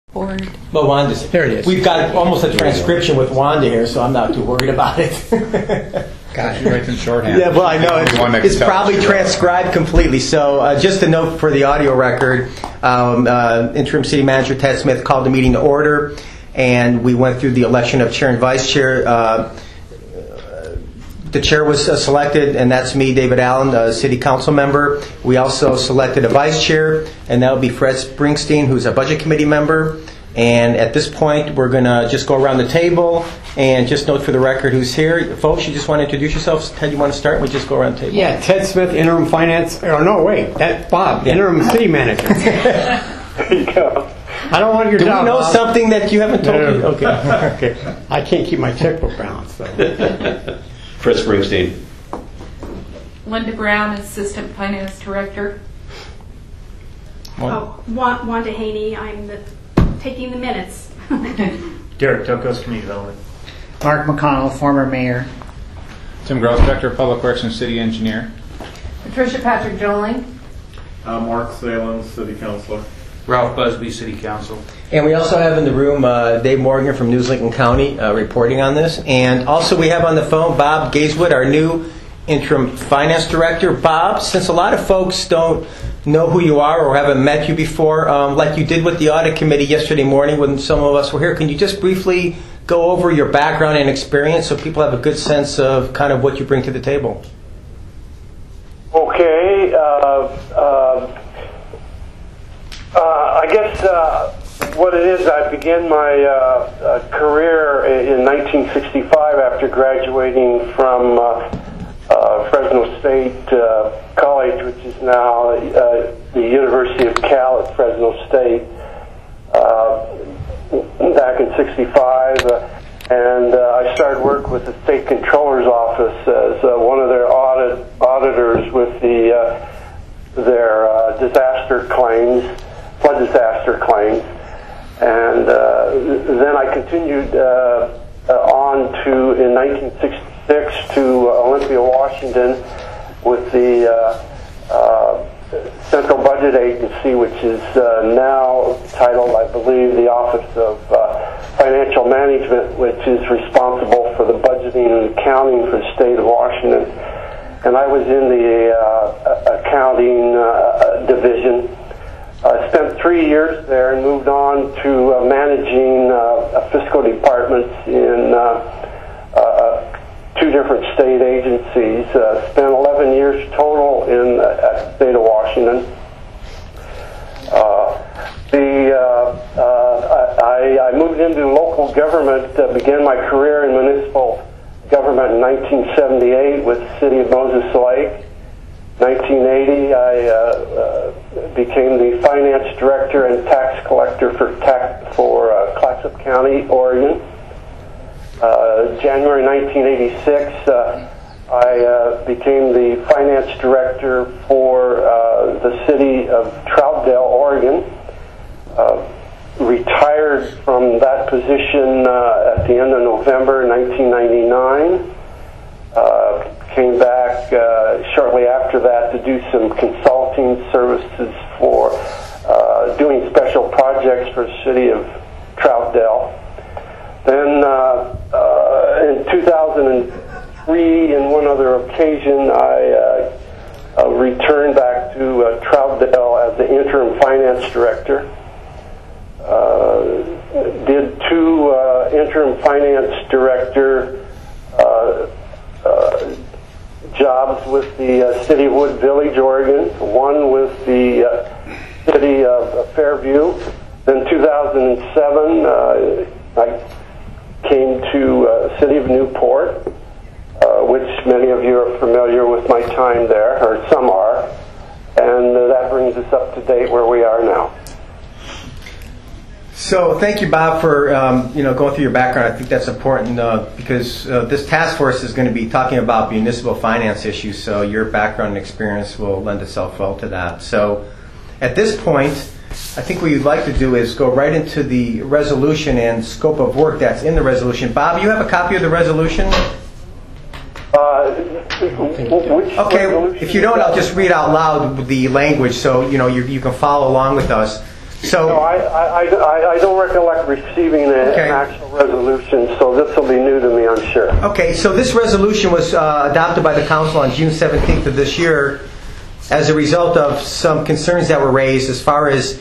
Board. Well, Wanda's There it is. We've got almost a transcription with Wanda here, so I'm not too worried about it. Got She writes in shorthand. Yeah, well, I know One that it's can tell probably us. transcribed completely. So, just a note for the audio record: Interim City Manager Ted Smith called the meeting to order, and we went through the election of chair and vice chair. The chair was selected, and that's me, David Allen, a city council member. We also selected a vice chair, and that would be Fred Springsteen, who's a budget committee member. And at this point, we're going to just go around the table and just note for the record who's here. Folks, you just want to introduce yourselves. Ted, you want to start? We just go around the table. Yeah, Ted Smith, interim finance. Oh, no, wait. That's Bob, interim city manager. There you go. I don't want your Do job, we know Bob. something that you haven't told me? No. Okay. Okay. I can't keep my checkbook balance, so. Fred Springsteen. Linda Brown, Assistant Finance Director. Wanda Haney, I'm taking the minutes. Derek Tokos, Community Development. Mark McConnell, former mayor. Tim Gross, Director of Public Works and City Engineer. Patricia Patrick Joling. Mark Salem, City Councilor. Ralph Busby, City Council. And we also have in the room Dave Morgan from News Lincoln County reporting on this. And also we have on the phone Bob Gazewood, our new interim finance director. Bob, since a lot of folks don't know who you are or haven't met you before, like you did with the audit committee yesterday morning when some of us were here, can you just briefly go over your background and experience so people have a good sense of kind of what you bring to the table? Okay. I guess what it is, I began my career in 1965 after graduating from Fresno State College, which is now the University of Cal at Fresno State, back in 65. And I started work with the State Controller's Office as one of their auditors with their disaster claims, flood disaster claims. And then I continued on to, in 1966, to Olympia, Washington with the Central Budget Agency, which is now titled, I believe, the Office of Financial Management, which is responsible for the budgeting and accounting for the state of Washington. And I was in the accounting division. I spent 3 years there and moved on to managing fiscal departments in 2 different state agencies. Spent 11 years total in the state of Washington. I moved into local government, began my career in municipal government in 1978 with the city of Moses Lake. 1980, I became the finance director and tax collector for Clatsop County, Oregon. January 1986, I became the finance director for the city of Troutdale, Oregon. Retired from that position at the end of November 1999. Came back shortly after that to do some consulting services for doing special projects for the city of Troutdale. Then in 2003, in one other occasion, I returned back to Troutdale as the interim finance director. Did 2 interim finance director jobs with the city of Wood Village, Oregon, one with the city of Fairview. Then 2007, I came to city of Newport, which many of you are familiar with my time there, or some are, and that brings us up to date where we are now. So thank you, Bob, for going through your background. I think that's important because this task force is going to be talking about municipal finance issues, so your background and experience will lend itself well to that. So at this point, I think what you'd like to do is go right into the resolution and scope of work that's in the resolution. Bob, you have a copy of the resolution? Okay, if you don't, I'll just read out loud the language so you can follow along with us. So No, I don't recollect receiving Okay. an actual resolution, so this will be new to me, I'm sure. Okay, so this resolution was adopted by the council on June 17th of this year as a result of some concerns that were raised as far as,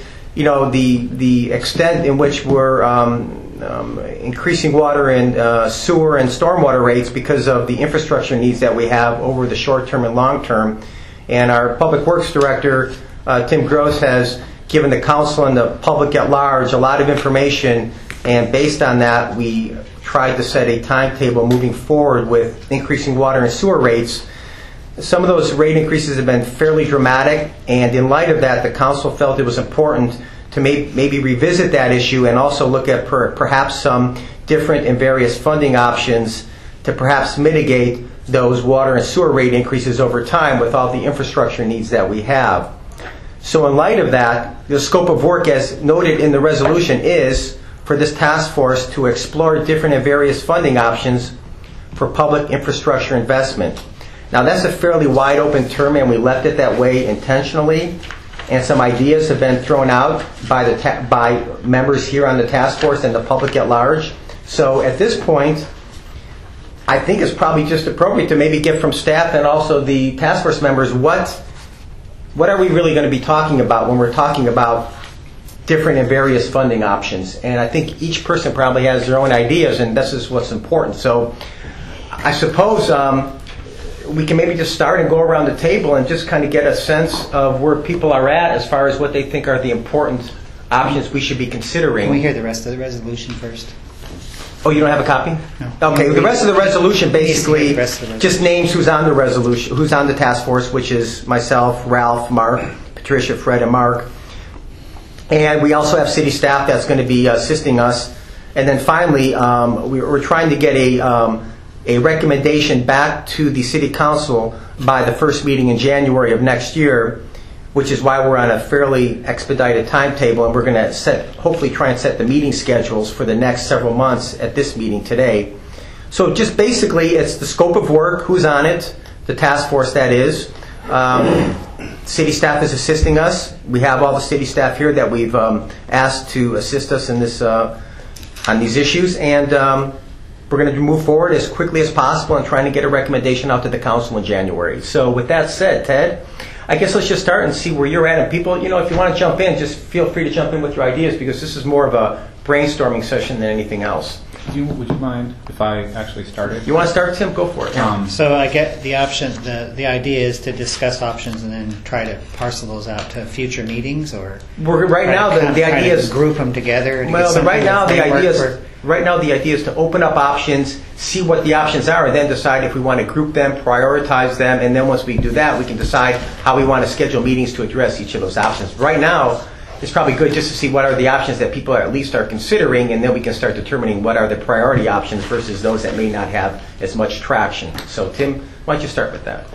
the extent in which we're increasing water and sewer and stormwater rates because of the infrastructure needs that we have over the short term and long term. And our Public Works Director, Tim Gross, has given the council and the public at large a lot of information, and based on that, we tried to set a timetable moving forward with increasing water and sewer rates. Some of those rate increases have been fairly dramatic, and in light of that, the council felt it was important to maybe revisit that issue and also look at perhaps some different and various funding options to perhaps mitigate those water and sewer rate increases over time with all the infrastructure needs that we have. So in light of that, the scope of work as noted in the resolution is for this task force to explore different and various funding options for public infrastructure investment. Now that's a fairly wide open term, and we left it that way intentionally, and some ideas have been thrown out by members here on the task force and the public at large. So at this point, I think it's probably just appropriate to maybe get from staff and also the task force members what are we really going to be talking about when we're talking about different and various funding options. And I think each person probably has their own ideas, and this is what's important. So I suppose we can maybe just start and go around the table and just kind of get a sense of where people are at as far as what they think are the important options we should be considering. Can we hear the rest of the resolution first? Oh, you don't have a copy? No. Okay, the rest of the resolution basically The rest of the just names who's on the resolution, who's on the task force, which is myself, Ralph, Mark, Patricia, Fred, and Mark. And we also have city staff that's going to be assisting us. And then finally, we're trying to get a recommendation back to the city council by the first meeting in January of next year, which is why we're on a fairly expedited timetable, and we're going to hopefully try and set the meeting schedules for the next several months at this meeting today. So just basically, it's the scope of work, who's on it, the task force that is. City staff is assisting us. We have all the city staff here that we've asked to assist us in this on these issues, and we're going to move forward as quickly as possible and trying to get a recommendation out to the council in January. So with that said, Ted, I guess let's just start and see where you're at. And people, if you want to jump in, just feel free to jump in with your ideas, because this is more of a brainstorming session than anything else. Would you mind if I actually started? You want to start, Tim? Go for it. So I get the option. The idea is to discuss options and then try to parcel those out to future meetings, or Right now the idea is group them together. Right now the idea is to open up options, see what the options are, and then decide if we want to group them, prioritize them, and then once we do that, we can decide how we want to schedule meetings to address each of those options. Right now, it's probably good just to see what are the options that people at least are considering, and then we can start determining what are the priority options versus those that may not have as much traction. So, Tim, why don't you start with that?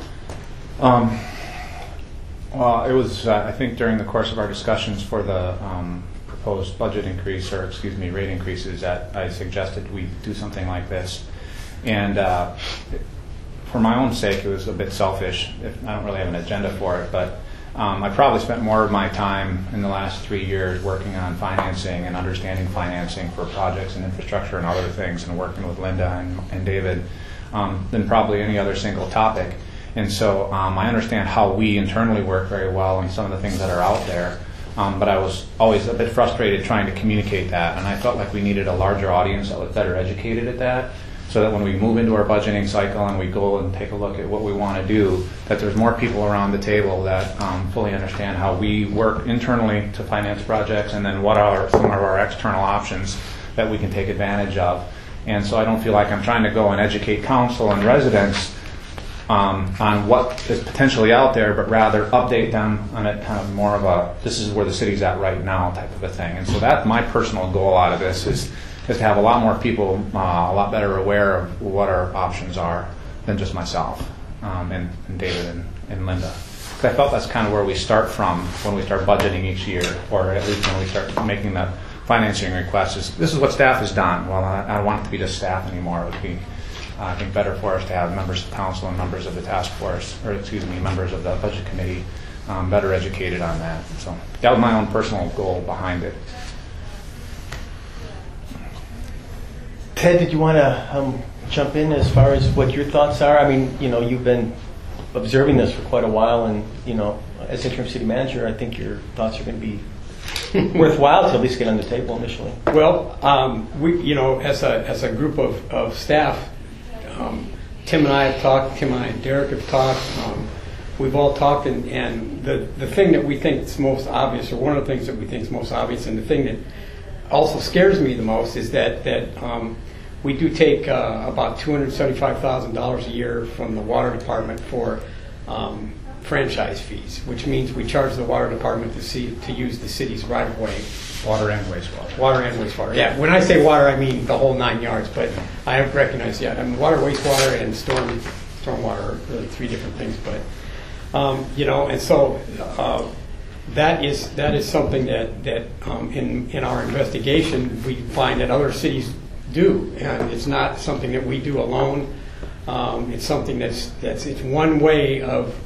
Well, it was, I think, during the course of our discussions for the proposed budget increase, or rate increases, that I suggested we do something like this. And for my own sake, it was a bit selfish. I don't really have an agenda for it, but I probably spent more of my time in the last 3 years working on financing and understanding financing for projects and infrastructure and other things, and working with Linda and David than probably any other single topic. And so I understand how we internally work very well and some of the things that are out there. But I was always a bit frustrated trying to communicate that, and I felt like we needed a larger audience that was better educated at that, so that when we move into our budgeting cycle and we go and take a look at what we want to do, that there's more people around the table that fully understand how we work internally to finance projects, and then what are some of our external options that we can take advantage of. And so I don't feel like I'm trying to go and educate council and residents on what is potentially out there, but rather update them on it, kind of more of a, this is where the city's at right now type of a thing. And so that's my personal goal out of this, is to have a lot more people a lot better aware of what our options are than just myself and David and Linda. Because I felt that's kind of where we start from when we start budgeting each year, or at least when we start making the financing requests. This is what staff has done. Well, I don't want it to be just staff anymore. It would be, I think, better for us to have members of council and members of the task force, or members of the budget committee better educated on that. So that was my own personal goal behind it. Ted, did you want to jump in as far as what your thoughts are? I mean, you've been observing this for quite a while, and, as interim city manager, I think your thoughts are going to be worthwhile to at least get on the table initially. Well, we, as a group of staff, Tim and I have talked. Tim and I and Derek have talked. We've all talked, and the thing that we think is most obvious, or one of the things that we think is most obvious, and the thing that also scares me the most, is that we do take about $275,000 a year from the water department for franchise fees, which means we charge the water department to use the city's right of way. Water and wastewater. Water and wastewater. Yeah, when I say water, I mean the whole 9 yards. But I recognize, water, wastewater, and stormwater are really three different things. But and so that is something that in our investigation we find that other cities do, and it's not something that we do alone. It's something it's one way of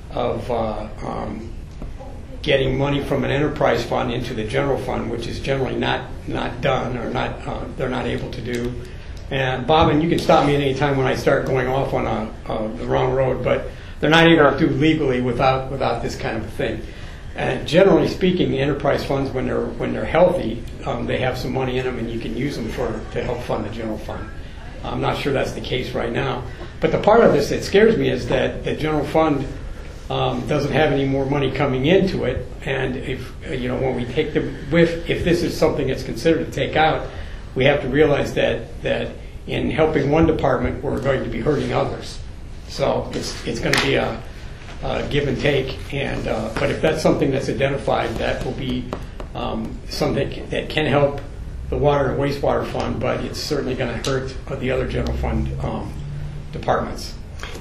getting money from an enterprise fund into the general fund, which is generally not done, or they're not able to do. And Bob, and you can stop me at any time when I start going off on the wrong road, but they're not able to do legally without this kind of a thing. And generally speaking, the enterprise funds, when they're healthy, they have some money in them, and you can use them to help fund the general fund. I'm not sure that's the case right now, but the part of this that scares me is that the general fund doesn't have any more money coming into it, and if when we take if this is something that's considered to take out, we have to realize that in helping one department, we're going to be hurting others. So it's going to be a give and take, and but if that's something that's identified, that will be something that can help the water and wastewater fund, but it's certainly going to hurt the other general fund departments.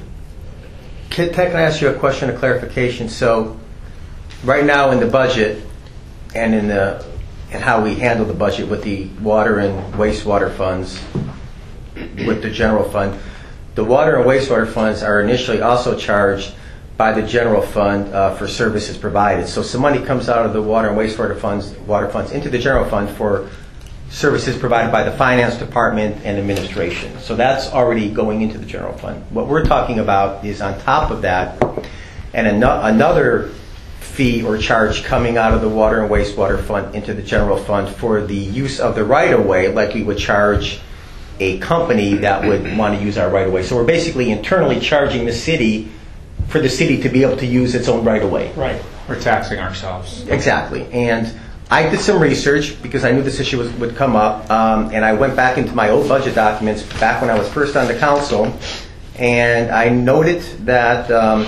Ted, can I ask you a question of clarification? So, right now in the budget, and in how we handle the budget with the water and wastewater funds, with the general fund, the water and wastewater funds are initially also charged by the general fund for services provided. So some money comes out of the water and wastewater funds into the general fund for services provided by the finance department and administration. So that's already going into the general fund. What we're talking about is on top of that, and another fee or charge coming out of the water and wastewater fund into the general fund for the use of the right-of-way, like we would charge a company that would want to use our right-of-way. So we're basically internally charging the city for the city to be able to use its own right-of-way. Right. We're taxing ourselves. Exactly. And I did some research because I knew this issue would come up, and I went back into my old budget documents back when I was first on the council, and I noted that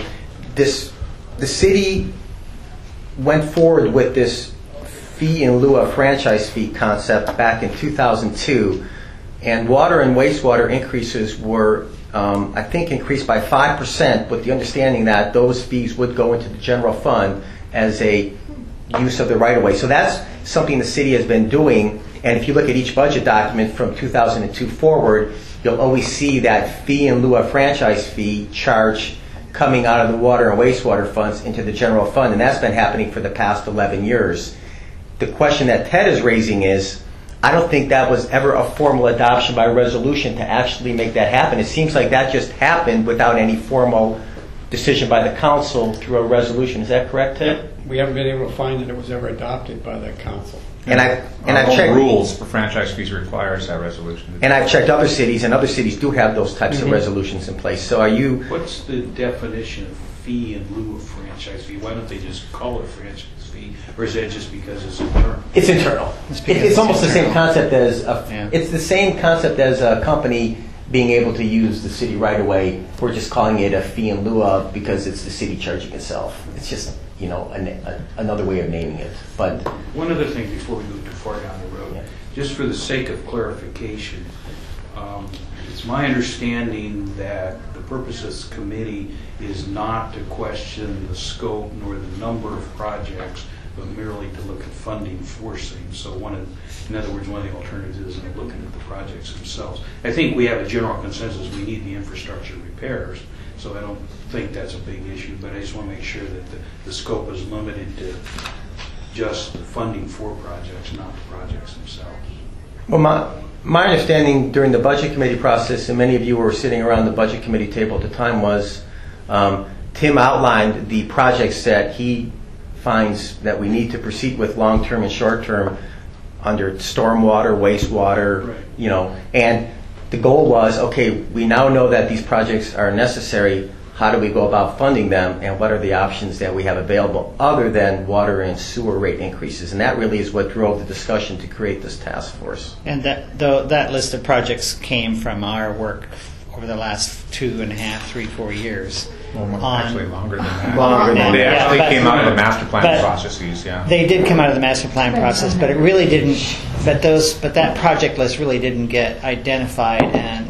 the city went forward with this fee in lieu of franchise fee concept back in 2002, and water and wastewater increases were, I think, increased by 5%, with the understanding that those fees would go into the general fund as a use of the right-of-way. So that's something the city has been doing, and if you look at each budget document from 2002 forward, you'll always see that fee in lieu of franchise fee charge coming out of the water and wastewater funds into the general fund, and that's been happening for the past 11 years. The question that Ted is raising is, I don't think that was ever a formal adoption by resolution to actually make that happen. It seems like that just happened without any formal decision by the council through a resolution. Is that correct, Ted? We haven't been able to find that it was ever adopted by the council. And I've checked rules for franchise fees requires that resolution. And I've checked other cities, and other cities do have those types of resolutions in place. So are you? What's the definition of fee in lieu of franchise fee? Why don't they just call it a franchise fee, or is that just because it's internal? It's internal. It's almost the same concept as it's the same concept as a company being able to use the city right away. We're just calling it a fee in lieu of because it's the city charging itself. It's just another way of naming it. But one other thing before we move too far down the road, just for the sake of clarification, it's my understanding that the purpose of this committee is not to question the scope nor the number of projects, but merely to look at funding for things. So in other words, one of the alternatives is looking at the projects themselves. I think we have a general consensus we need the infrastructure repairs, so I don't think that's a big issue, but I just want to make sure that the scope is limited to just funding for projects, not the projects themselves. Well, my understanding during the budget committee process, and many of you were sitting around the budget committee table at the time, was Tim outlined the projects that he finds that we need to proceed with long-term and short-term under stormwater, wastewater, Right. And the goal was, okay, we now know that these projects are necessary. How do we go about funding them, and what are the options that we have available other than water and sewer rate increases? And that really is what drove the discussion to create this task force. And that list of projects came from our work over the last 2.5, 3, 4 years. Actually longer than that. Longer than They that. actually but- came out of the master plan but- processes, yeah. They did come out of the master plan process, but it really didn't. But that project list really didn't get identified and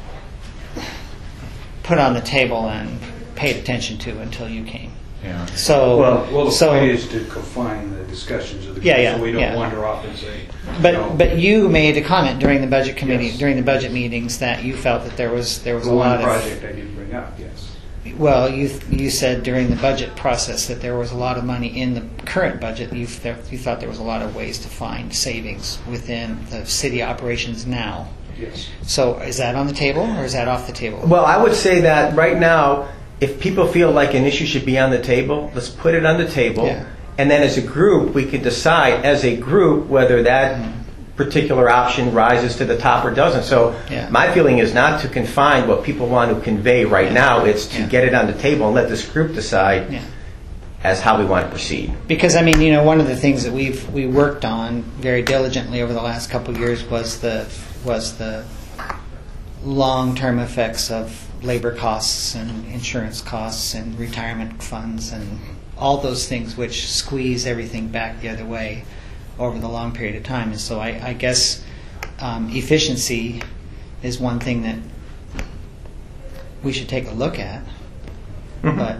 put on the table and paid attention to until you came. Yeah. So, Well, the so, point is to confine the discussions of the Yeah, group yeah, so we don't yeah. wander off and say, but you made a comment during the budget committee Yes. during the budget meetings that you felt that there was the a one lot of. project I didn't bring up, yes. Well, you said during the budget process that there was a lot of money in the current budget. You thought there was a lot of ways to find savings within the city operations now. Yes. So is that on the table or is that off the table? Well, I would say that right now, if people feel like an issue should be on the table, let's put it on the table. Yeah. And then as a group, we can decide as a group whether that particular option rises to the top or doesn't. So Yeah. my feeling is not to confine what people want to convey right now. It's to Yeah. get it on the table and let this group decide Yeah. as how we want to proceed. Because I mean, one of the things that we worked on very diligently over the last couple of years was the long-term effects of labor costs and insurance costs and retirement funds and all those things which squeeze everything back the other way over the long period of time. And so I guess efficiency is one thing that we should take a look at. Mhm. But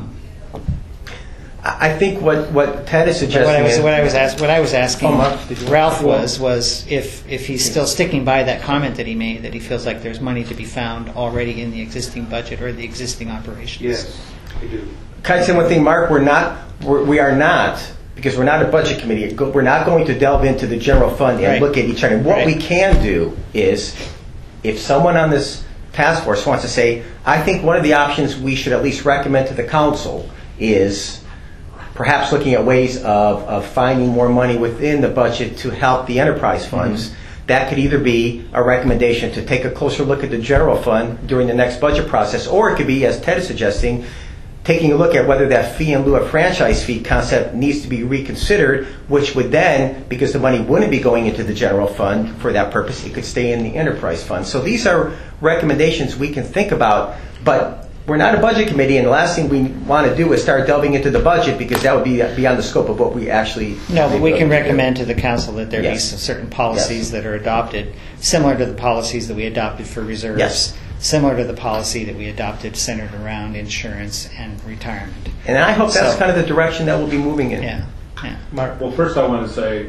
I think what Ted is suggesting what is... I was asking Oh, Mark, did you- Ralph was if he's still sticking by that comment that he made, that he feels like there's money to be found already in the existing budget or the existing operations. Yes, I do. Can I say one thing, Mark? We are not, because we're not a budget committee, we're not going to delve into the general fund and Right. look at each other. What Right. we can do is, if someone on this task force wants to say, I think one of the options we should at least recommend to the council is perhaps looking at ways of finding more money within the budget to help the enterprise funds. That could either be a recommendation to take a closer look at the general fund during the next budget process, or it could be, as Ted is suggesting, taking a look at whether that fee in lieu of franchise fee concept needs to be reconsidered, which would then, because the money wouldn't be going into the general fund for that purpose, it could stay in the enterprise fund. So these are recommendations we can think about, but we're not a budget committee, and the last thing we want to do is start delving into the budget, because that would be beyond the scope of what we actually... No, but we can recommend to the council that there be Yes. some certain policies that are adopted, similar to the policies that we adopted for reserves, Yes. similar to the policy that we adopted centered around insurance and retirement. And I hope that's So- kind of the direction that we'll be moving in. Yeah, yeah. Mark, well, first I want to say,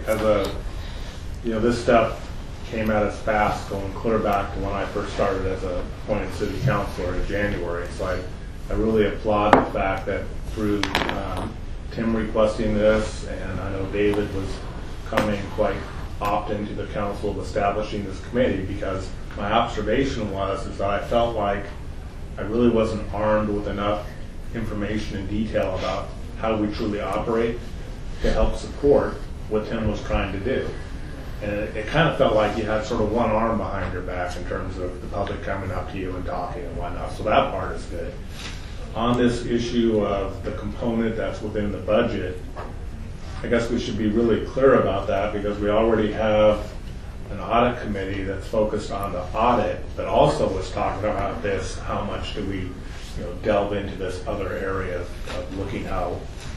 this step came at us fast, going clear back to when I first started as a appointed city councilor in January. So I really applaud the fact that through Tim requesting this, and I know David was coming quite often to the council of establishing this committee, because my observation was is that I felt like I really wasn't armed with enough information and detail about how we truly operate to help support what Tim was trying to do. And it kind of felt like you had sort of one arm behind your back in terms of the public coming up to you and talking and whatnot. So that part is good. On this issue of the component that's within the budget, I guess we should be really clear about that, because we already have an audit committee that's focused on the audit, but also was talking about this, how much do we delve into this other area of looking how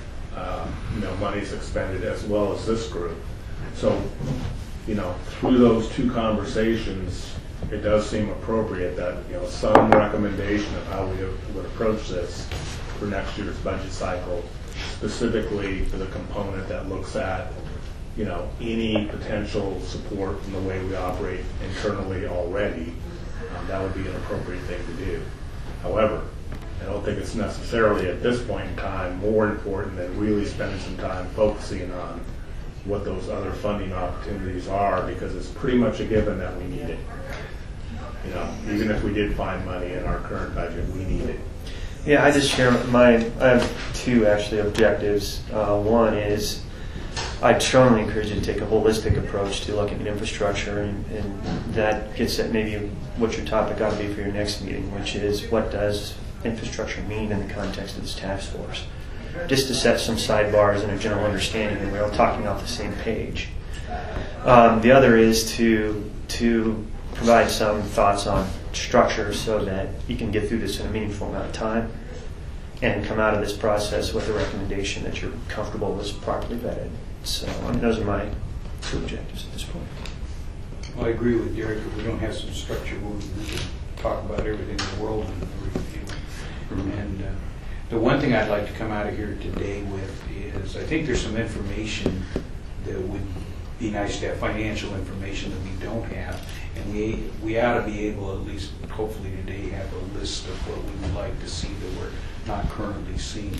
money's expended, as well as this group. So through those two conversations, it does seem appropriate that some recommendation of how we would approach this for next year's budget cycle specifically for the component that looks at, any potential support from the way we operate internally already, that would be an appropriate thing to do. However, I don't think it's necessarily at this point in time more important than really spending some time focusing on what those other funding opportunities are, because it's pretty much a given that we need it. Even if we did find money in our current budget, we need it. Yeah, I just share I have two actually objectives. One is I strongly encourage you to take a holistic approach to looking at infrastructure, and that gets at maybe what your topic ought to be for your next meeting, which is what does infrastructure mean in the context of this task force? Just to set some sidebars and a general understanding, and we're all talking off the same page. The other is to provide some thoughts on structure so that you can get through this in a meaningful amount of time and come out of this process with a recommendation that you're comfortable was properly vetted. So those are my two objectives at this point. Well, I agree with Derek. If we don't have some structure, we can talk about everything in the world and review. And the one thing I'd like to come out of here today with is I think there's some information that would be nice to have, financial information that we don't have. And we ought to be able, at least hopefully today, have a list of what we would like to see that we're not currently seeing.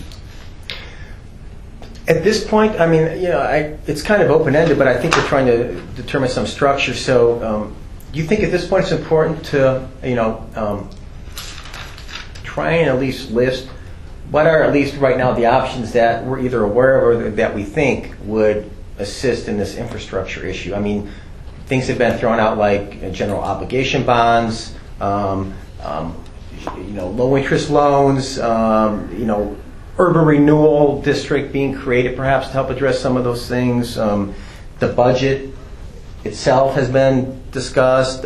At this point, it's kind of open-ended, but I think we're trying to determine some structure. So, do you think at this point it's important to, try and at least list what are at least right now the options that we're either aware of or that we think would assist in this infrastructure issue? I mean, things have been thrown out like general obligation bonds, low interest loans, urban renewal district being created perhaps to help address some of those things. The budget itself has been discussed.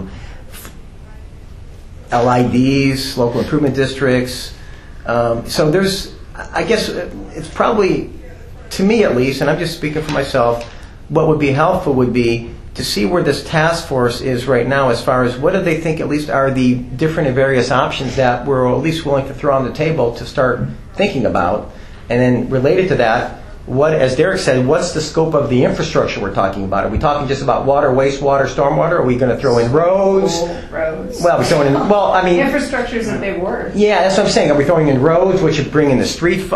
LIDs, local improvement districts. So there's, I guess it's probably, to me at least, and I'm just speaking for myself, what would be helpful would be to see where this task force is right now as far as what do they think at least are the different and various options that we're at least willing to throw on the table to start thinking about. And then related to that, what, as Derek said, what's the scope of the infrastructure we're talking about? Are we talking just about water, wastewater, stormwater? Are we going to throw in roads? Roads. Well, we're throwing in, Infrastructure is a big word. Yeah, that's what I'm saying. Are we throwing in roads, which would bring in the street?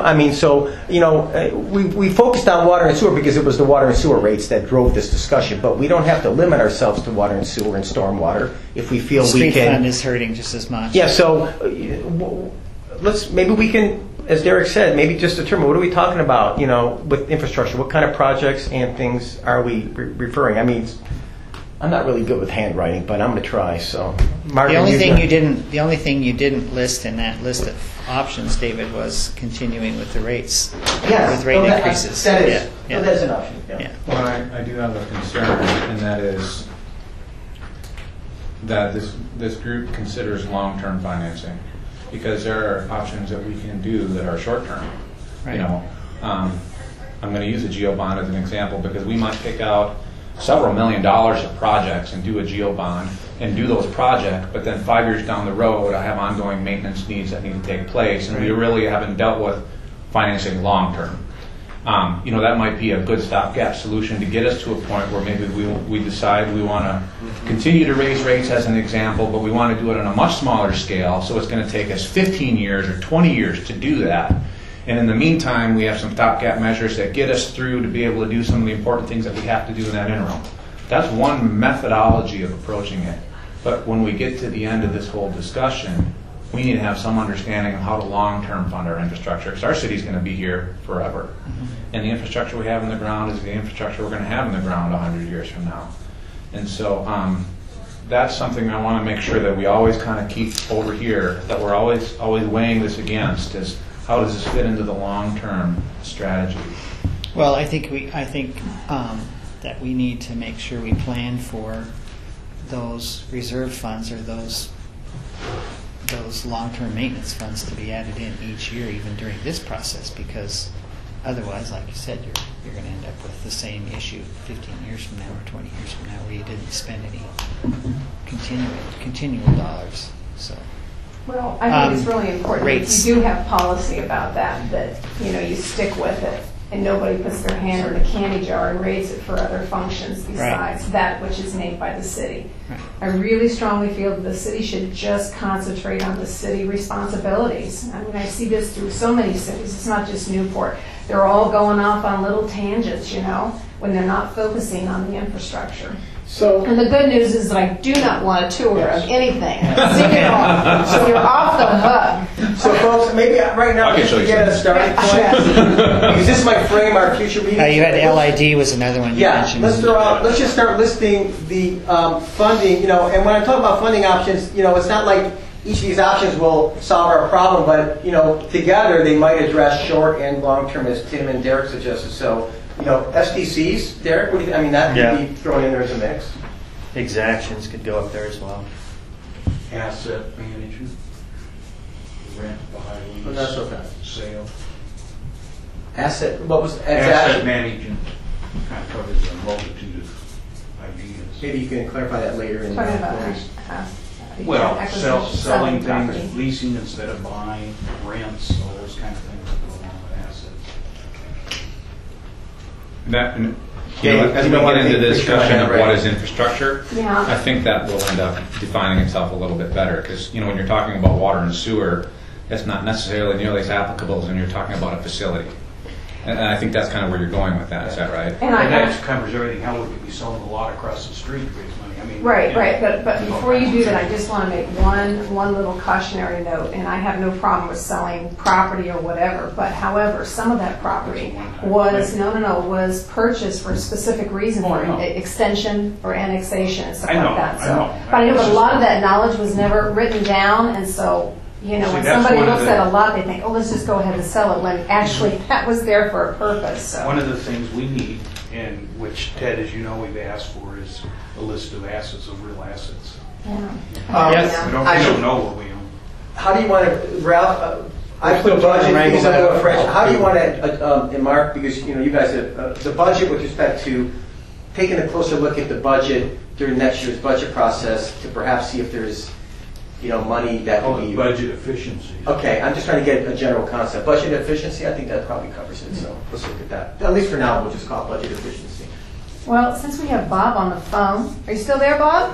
We focused on water and sewer because it was the water and sewer rates that drove this discussion. But we don't have to limit ourselves to water and sewer and stormwater if we feel we can. Street fund is hurting just as much. Yeah, so maybe we can, as Derek said, maybe just determine what are we talking about, with infrastructure. What kind of projects and things are we referring? I mean, I'm not really good with handwriting, but I'm going to try. So, Martin, the only thing you didn't list in that list of options, David, was continuing with the rates, with rate increases. That is, that's an option. Yeah. Well, I do have a concern, and that is that this group considers long-term financing, because there are options that we can do that are short-term. Right. I'm going to use a GEO bond as an example because we might pick out several $1 million of projects and do a GEO bond and do those projects, but then 5 years down the road I have ongoing maintenance needs that need to take place, and we really haven't dealt with financing long-term. That might be a good stopgap solution to get us to a point where maybe we decide we want to continue to raise rates as an example, but we want to do it on a much smaller scale, so it's going to take us 15 years or 20 years to do that. And in the meantime, we have some stopgap measures that get us through to be able to do some of the important things that we have to do in that interim. That's one methodology of approaching it. But when we get to the end of this whole discussion, we need to have some understanding of how to long-term fund our infrastructure, because our city's going to be here forever. And the infrastructure we have in the ground is the infrastructure we're going to have in the ground 100 years from now. And so that's something I want to make sure that we always kind of keep over here, that we're always weighing this against, is how does this fit into the long-term strategy? Well, I think that we need to make sure we plan for those reserve funds or those long-term maintenance funds to be added in each year, even during this process, because otherwise, like you said, you're going to end up with the same issue 15 years from now or 20 years from now where you didn't spend any continual dollars. So Well, I think it's really important rates. if you do have policy about that you stick with it and nobody puts their hand in the candy jar and raises it for other functions besides that which is named by the city. Right. I really strongly feel that the city should just concentrate on the city responsibilities. I mean, I see this through so many cities. It's not just Newport. They're all going off on little tangents, when they're not focusing on the infrastructure. So, And the good news is that I do not want a tour of anything. See it all. So you're off the hook. so folks, maybe right now, Okay, just so to get a starting point, because this might frame our future meetings. You had LID was another one you Yeah, mentioned. let's just start listing the funding, and when I talk about funding options, it's not like each of these options will solve our problem, but, together they might address short and long term, as Tim and Derek suggested. So, SDCs, Derek, what do you think? I mean, that could be thrown in there as a mix. Exactions could go up there as well. Asset management, rent, buy, lease, Oh, that's okay. sale. What was Asset management kind of covers a multitude of ideas. Maybe you can clarify that later in Talking about Well, acquisition, selling property. things, leasing instead of buying, rents, all those kind of things that go along with assets. As we get into the discussion of what is infrastructure, Yeah. I think that will end up defining itself a little bit better because, when you're talking about water and sewer, that's not necessarily nearly as applicable as when you're talking about a facility. And I think that's kind of where you're going with that. Is that right? And And that covers everything. How we could be selling a lot across the street to raise money. I mean, Right. But before you do that, I just want to make one little cautionary note, and I have no problem with selling property or whatever, but however, some of that property was purchased for a specific reason, for extension or annexation and stuff I know, like that. I know. But I know, but a lot of that knowledge was never written down, and so, when that's somebody one of looks the- at a lot, they think, oh, let's just go ahead and sell it, when actually that was there for a purpose, so. One of the things we need, and which Ted, as you know, we've asked for, is a list of assets, of real assets. Yeah. Yes. We don't know what we own. How do you want to, Ralph? I put budget fees under a French. How do you want to, and Mark, because you guys have the budget with respect to taking a closer look at the budget during next year's budget process to perhaps see if there's money that will be Budget efficiency. Okay, I'm just trying to get a general concept. Budget efficiency, I think that probably covers it. So let's look at that. At least for now, we'll just call it budget efficiency. Well, since we have Bob on the phone, are you still there, Bob?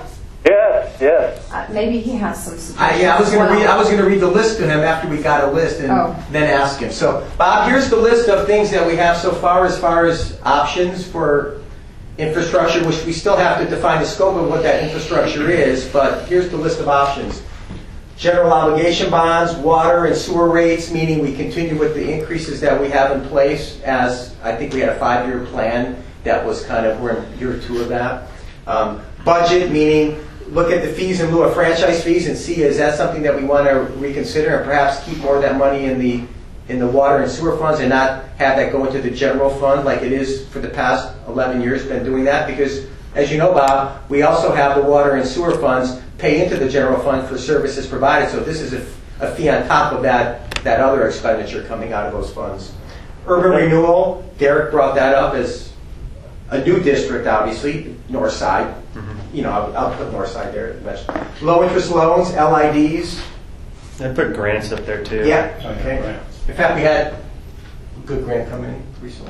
Yes. Maybe he has some suggestions. I was as going to well. read. I was going to read the list to him after we got a list, and then ask him. So, Bob, here's the list of things that we have so far as options for infrastructure, which we still have to define the scope of what that infrastructure is. But here's the list of options: general obligation bonds, water and sewer rates, meaning we continue with the increases that we have in place. As I think we had a 5-year plan that was we're in year 2 of that. Budget, meaning look at the fees in lieu of franchise fees and see is that something that we want to reconsider and perhaps keep more of that money in the water and sewer funds and not have that go into the general fund like it is for the past 11 years been doing that, because as you know, Bob, we also have the water and sewer funds pay into the general fund for services provided, so this is a fee on top of that other expenditure coming out of those funds. Urban renewal, Derek brought that up as a new district, obviously, North Side. I'll put North Side there. Low interest loans, LIDs. I put grants up there too. Yeah, okay. In fact, we had a good grant come in recently.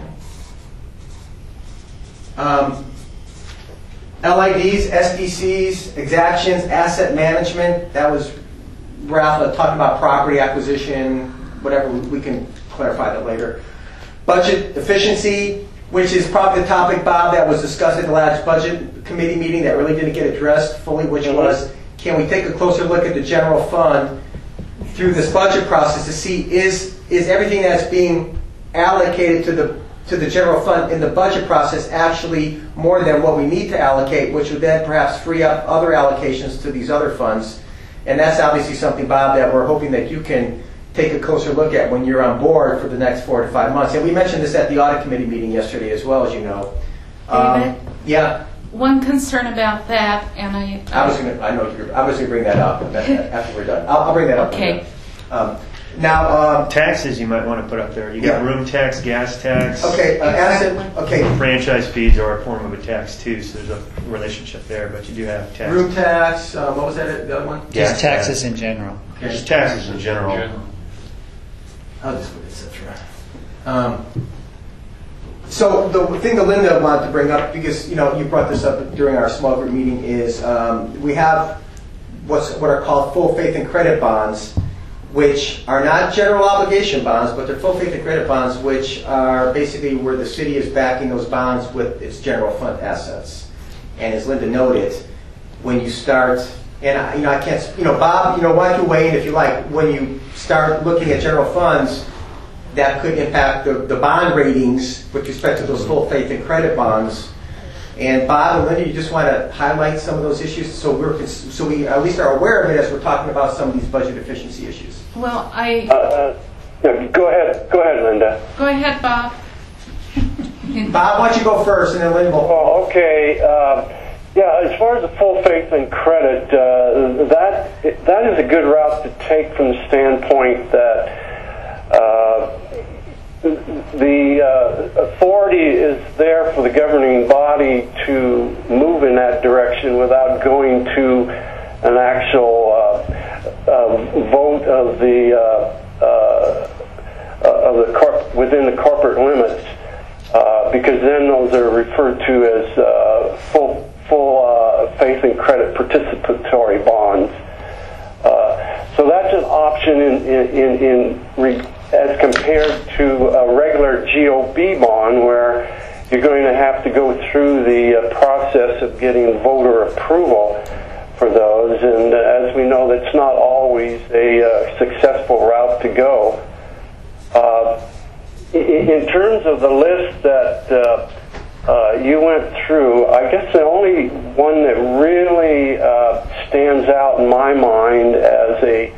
LIDs, SDCs, exactions, asset management. That was Ralph talking about property acquisition, whatever. We can clarify that later. Budget efficiency, which is probably the topic, Bob, that was discussed at the last budget committee meeting that really didn't get addressed fully, which was, can we take a closer look at the general fund through this budget process to see is everything that's being allocated to the general fund in the budget process actually more than what we need to allocate, which would then perhaps free up other allocations to these other funds. And that's obviously something, Bob, that we're hoping that you can take a closer look at when you're on board for the next 4 to 5 months. And we mentioned this at the audit committee meeting yesterday as well, as you know. David? Yeah. One concern about that, and I was going to bring that up after we're done. I'll bring that up. Okay. Now, taxes you might want to put up there. You got Yeah. room tax, gas tax. okay, Franchise fees are a form of a tax too, so there's a relationship there. But you do have tax. room tax, what was that, the other one? Gas Just taxes in general. Just taxes in general. I'll just put et cetera. So the thing that Linda wanted to bring up, because you brought this up during our small group meeting, is we have what are called full faith and credit bonds, which are not general obligation bonds, but they're full faith and credit bonds, which are basically where the city is backing those bonds with its general fund assets. And as Linda noted, when you start, and I can't, Bob, why don't you weigh in if you like, when you start looking at general funds, that could impact the bond ratings with respect to those full faith and credit bonds. And Bob and Linda, you just want to highlight some of those issues so we at least are aware of it as we're talking about some of these budget efficiency issues. Well, Go ahead, Linda. go ahead, Bob. Bob, why don't you go first, and then Linda will. Oh, okay. As far as the full faith and credit, that is a good route to take from the standpoint that the authority is there for the governing body to move in that direction without going to an actual vote of within the corporate limits, because then those are referred to as full faith and credit participatory bonds. So that's an option as compared to a regular GOB bond, where you're going to have to go through the process of getting voter approval for those, and as we know, that's not always a successful route to go. In terms of the list that you went through, I guess the only one that really stands out in my mind as a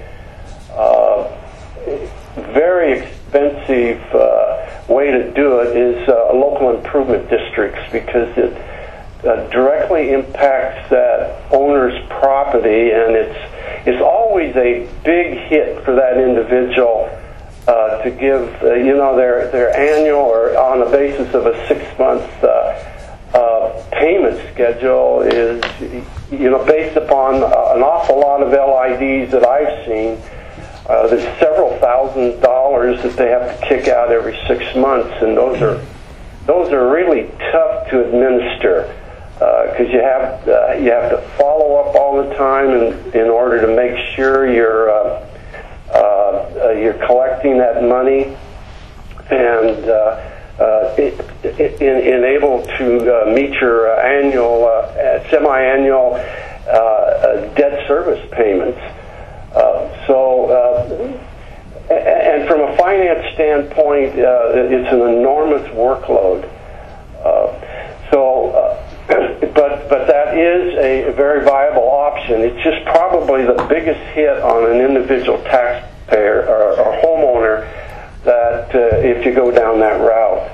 very expensive way to do it is local improvement districts, because it directly impacts that owner's property, and it's always a big hit for that individual to give their annual, or on the basis of a 6-month payment schedule, is based upon an awful lot of LIDs that I've seen. There's several $1,000s that they have to kick out every 6 months, and those are really tough to administer, because you have to follow up all the time in order to make sure you're collecting that money and able to meet your semi-annual debt service payments. And from a finance standpoint, it's an enormous workload. But that is a very viable option. It's just probably the biggest hit on an individual taxpayer or homeowner that if you go down that route.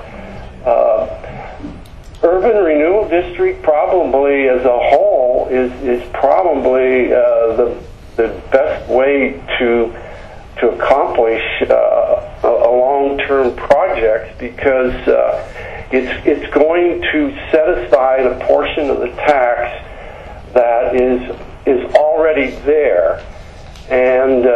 Urban Renewal District, probably as a whole, is probably the best way to accomplish a long-term project, because it's going to set aside a portion of the tax that is already there, and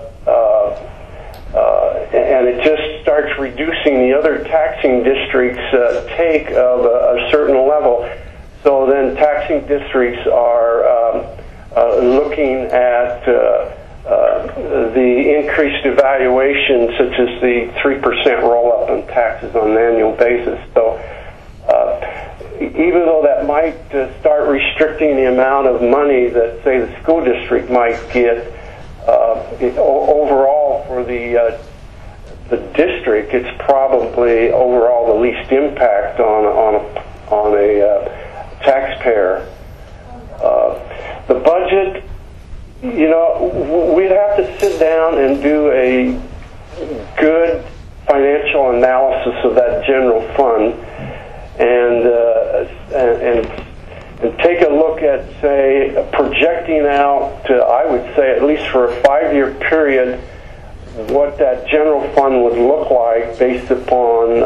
it just starts reducing the other taxing districts' take of a certain level. So then taxing districts are looking at the increased evaluation, such as the 3% roll-up in taxes on an annual basis. So even though that might start restricting the amount of money that, say, the school district might get, overall for the district, it's probably overall the least impact on a taxpayer. The budget, we'd have to sit down and do a good financial analysis of that general fund, and take a look at, say, projecting out, I would say, at least for a 5-year period, what that general fund would look like based upon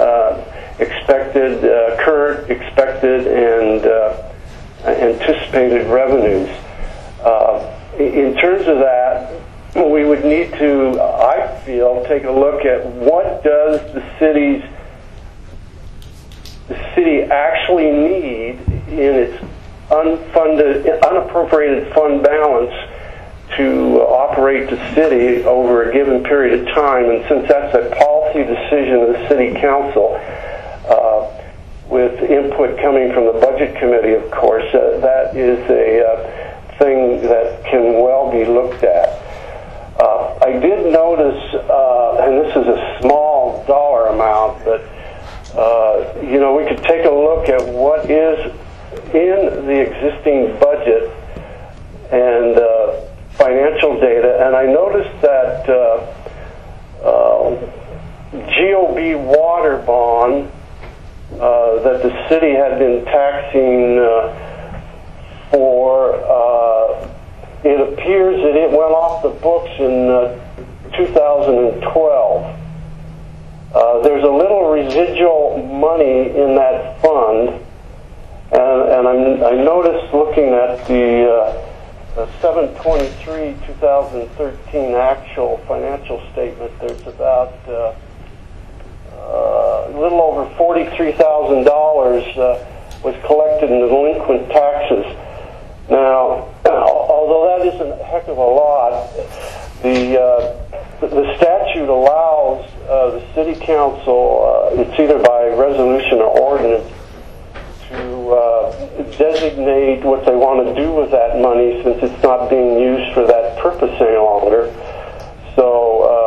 current, expected, and anticipated revenues. In terms of that, we would need to, I feel, take a look at what does the city actually need in its unappropriated fund balance to operate the city over a given period of time. And since that's a policy decision of the city council, with input coming from the budget committee, of course, that is a thing that can well be looked at. I did notice, and this is a small dollar amount, but we could take a look at what is in the existing budget and financial data, and I noticed that GOB water bond that the city had been taxing for, it appears that it went off the books in 2012. There's a little residual money in that fund, and I noticed looking at the 7/23/2013 actual financial statement, there's about a little over $43,000 was collected in delinquent taxes. Now, although that isn't a heck of a lot, the statute allows the city council, it's either by resolution or ordinance, to designate what they want to do with that money, since it's not being used for that purpose any longer. So,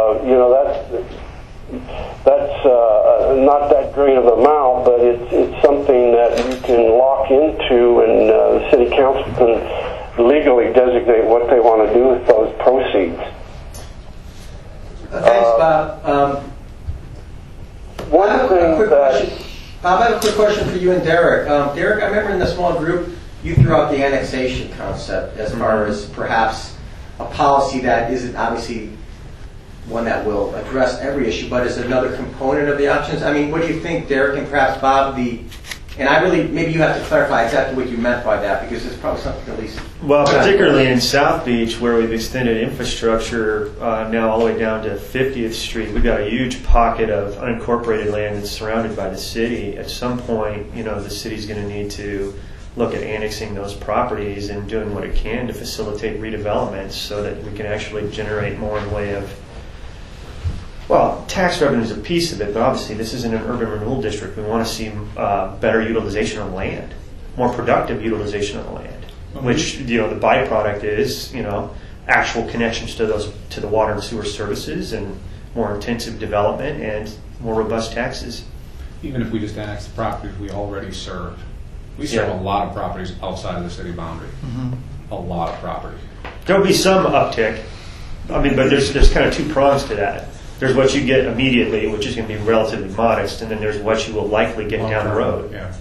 that's not that great of an amount, but it's something that you can lock into, and the city council can legally designate what they want to do with those proceeds. Thanks, Bob. One thing that... Bob, I have a quick question for you and Derek. Derek, I remember in the small group you threw out the annexation concept as far as perhaps a policy that isn't obviously one that will address every issue, but is another component of the options. I mean, what do you think, Derek, and perhaps Bob, maybe you have to clarify exactly what you meant by that, because it's probably something at least... Well, particularly in South Beach, where we've extended infrastructure now all the way down to 50th Street, we've got a huge pocket of unincorporated land that's surrounded by the city. At some point, the city's going to need to look at annexing those properties and doing what it can to facilitate redevelopment so that we can actually generate more in the way of... Well, tax revenue is a piece of it, but obviously this isn't an urban renewal district. We want to see better utilization of land, more productive utilization of the land, which the byproduct is actual connections to the water and sewer services and more intensive development and more robust taxes. Even if we just annex the properties we already serve, we serve a lot of properties outside of the city boundary. Mm-hmm. A lot of property. There'll be some uptick. I mean, but there's kind of two prongs to that. There's what you get immediately, which is going to be relatively modest, and then there's what you will likely get down the road. Yeah.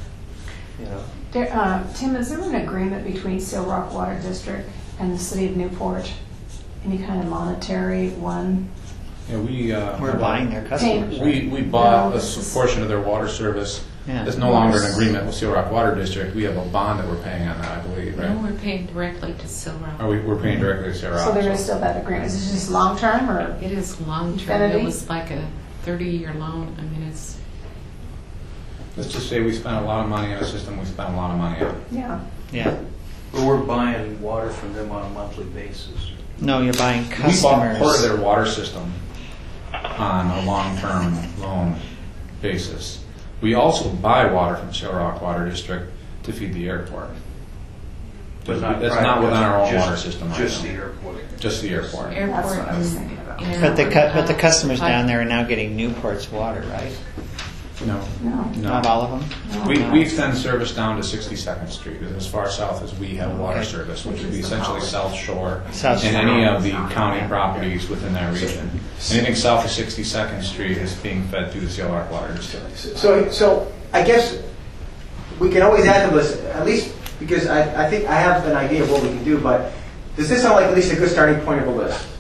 Tim, is there an agreement between Seal Rock Water District and the City of Newport? Any kind of monetary one? Yeah, we're buying their customers. We bought a portion of their water service. Yeah. There's no longer an agreement with Seal Rock Water District. We have a bond that we're paying on that, I believe, right? No, we're paying directly to Seal Rock. We're paying directly to Seal Rock. So there is still that agreement. Is it just long term, or it is long term? It was like a 30-year loan. I mean, it's. Let's just say we spent a lot of money on a system. We spent a lot of money on. Yeah. But we're buying water from them on a monthly basis. No, you're buying customers. We bought part of their water system on a long-term loan basis. We also buy water from Seal Rock Water District to feed the airport. But that's not within our own water system right Just now. the airport. Just the airport. That's what I was thinking about. But the customers down there are now getting Newport's water, right? No. Not all of them? We extend service down to 62nd Street, as far south as we have water service, which would be essentially South Shore and any of the county properties within that region. Anything south of 62nd Street is being fed through the Seal Rock Water District. So I guess we can always add to the list, at least because I think I have an idea of what we can do, but does this sound like at least a good starting point of a list?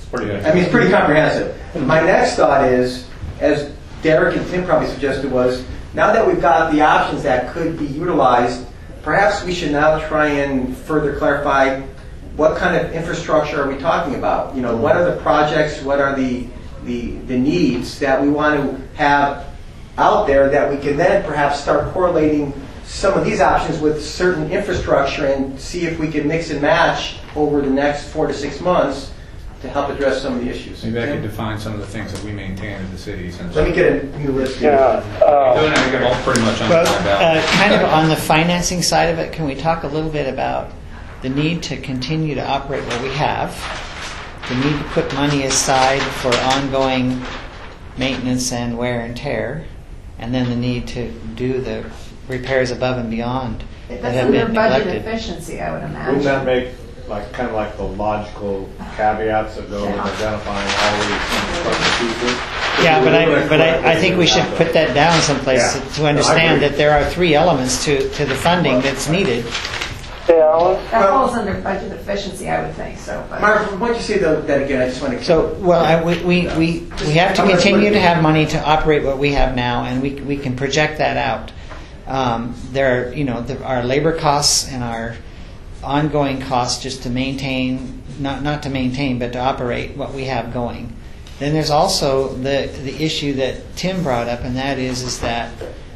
I mean, it's pretty comprehensive. My next thought is, as Derek and Tim probably suggested, was now that we've got the options that could be utilized, perhaps we should now try and further clarify what kind of infrastructure are we talking about. You know, what are the projects, what are the needs that we want to have out there that we can then perhaps start correlating some of these options with certain infrastructure and see if we can mix and match over the next 4 to 6 months to help address some of the issues. Maybe I could define some of the things that we maintain in the city. Let me get a new list here. Pretty much on kind of on the financing side of it, can we talk a little bit about the need to continue to operate what we have, the need to put money aside for ongoing maintenance and wear and tear, and then the need to do the repairs above and beyond that That's have under been budget neglected. efficiency, I would imagine. Wouldn't that make kind of like the logical caveats that go with identifying all these infrastructure pieces? Yeah, but I think we should put that down someplace to understand that there are 3 elements to the funding that's needed. That falls under budget efficiency, I would think. So, but. Mark, why don't you say that again? I just want to. So, well, we have to continue to have money to operate what we have now, and we can project that out. There are, our labor costs and our ongoing costs just to maintain, not to maintain, but to operate what we have going. Then there's also the issue that Tim brought up, and that is that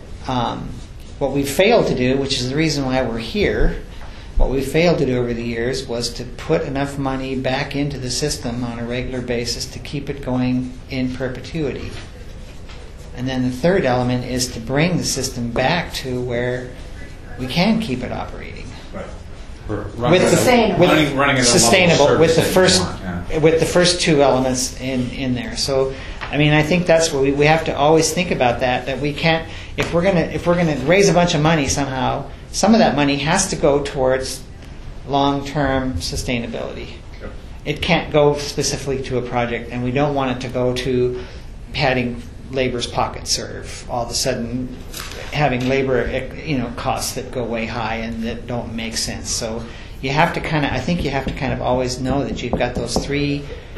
what we failed to do, which is the reason why we're here, what we failed to do over the years was to put enough money back into the system on a regular basis to keep it going in perpetuity. And then the third element is to bring the system back to where we can keep it operating. Right. With sustainable, with the first 2 elements in there. So, I mean, I think that's what we have to always think about that we can't, if we're gonna raise a bunch of money somehow, some of that money has to go towards long-term sustainability. Yep. It can't go specifically to a project, and we don't want it to go to padding labor's pockets or all of a sudden having labor, costs that go way high and that don't make sense. So you have to I think you have to kind of always know that you've got those three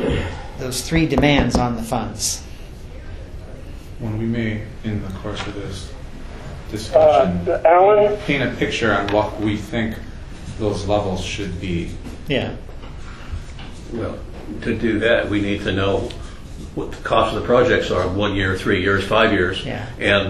demands on the funds. When we may, in the course of this discussion, Alan? paint a picture on what we think those levels should be. Yeah. Well, to do that, we need to know what the cost of the projects are, 1 year, 3 years, 5 years, yeah. And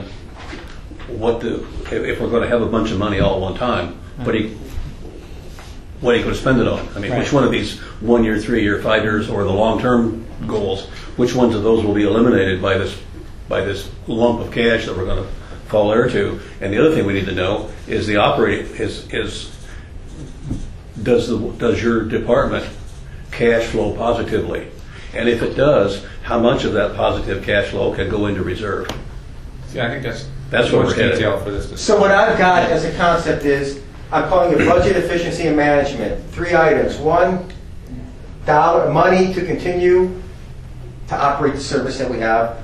if we're going to have a bunch of money all at one time, what are you going to spend it on? I mean, which one of these 1 year, 3 year, 5 years, or the long-term goals, which ones of those will be eliminated by this lump of cash that we're going to fall heir to? And the other thing we need to know is the operating does your department cash flow positively? And if it does, how much of that positive cash flow can go into reserve? Yeah, I think that's what we're detail for this discussion. So what I've got as a concept is, I'm calling it budget efficiency and management. 3 items. 1, money to continue to operate the service that we have.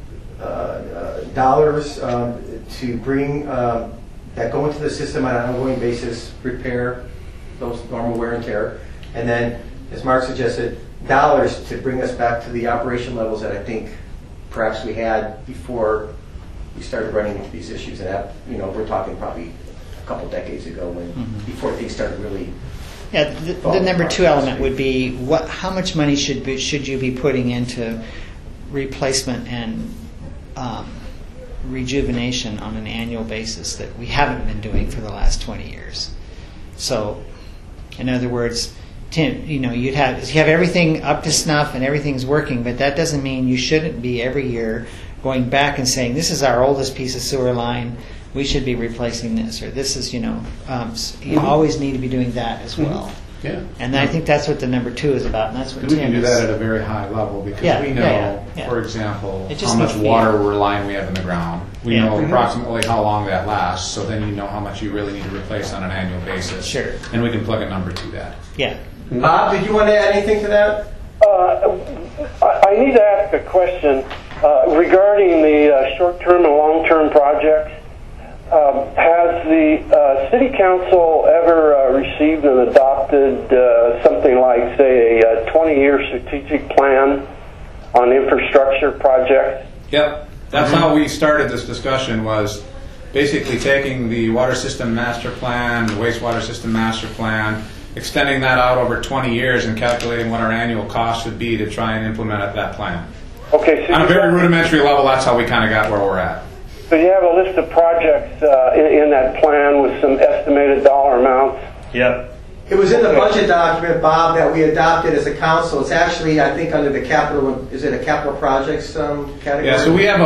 Dollars to bring that go into the system on an ongoing basis, repair those normal wear and tear. And then, as Mark suggested, dollars to bring us back to the operation levels that I think perhaps we had before we started running into these issues. And that, we're talking probably a couple decades ago before things started really. Yeah, the number 2 element would be how much money should you be putting into replacement and rejuvenation on an annual basis that we haven't been doing for the last 20 years. So, in other words, Tim, you have everything up to snuff and everything's working, but that doesn't mean you shouldn't be every year going back and saying, this is our oldest piece of sewer line, we should be replacing this, or this is, you always need to be doing that as well. Yeah. And I think that's what the number 2 is about, and that's what we Tim can do is. that at a very high level because we know, for example, how much water line we have in the ground. We know approximately how long that lasts, so then you know how much you really need to replace on an annual basis. Sure. And we can plug a number to that. Yeah. Bob, did you want to add anything to that? I need to ask a question regarding the short-term and long-term projects. Has the City Council ever received and adopted something like, say, a 20-year strategic plan on infrastructure projects? Yep. That's how we started this discussion, was basically taking the water system master plan, the wastewater system master plan, extending that out over 20 years and calculating what our annual cost would be to try and implement that plan. Okay, so on a very rudimentary level, that's how we kind of got where we're at. So you have a list of projects in that plan with some estimated dollar amounts? Yep. It was in the budget document, Bob, that we adopted as a council. It's actually, I think, under the capital. Is it a capital projects category? Yeah. So we have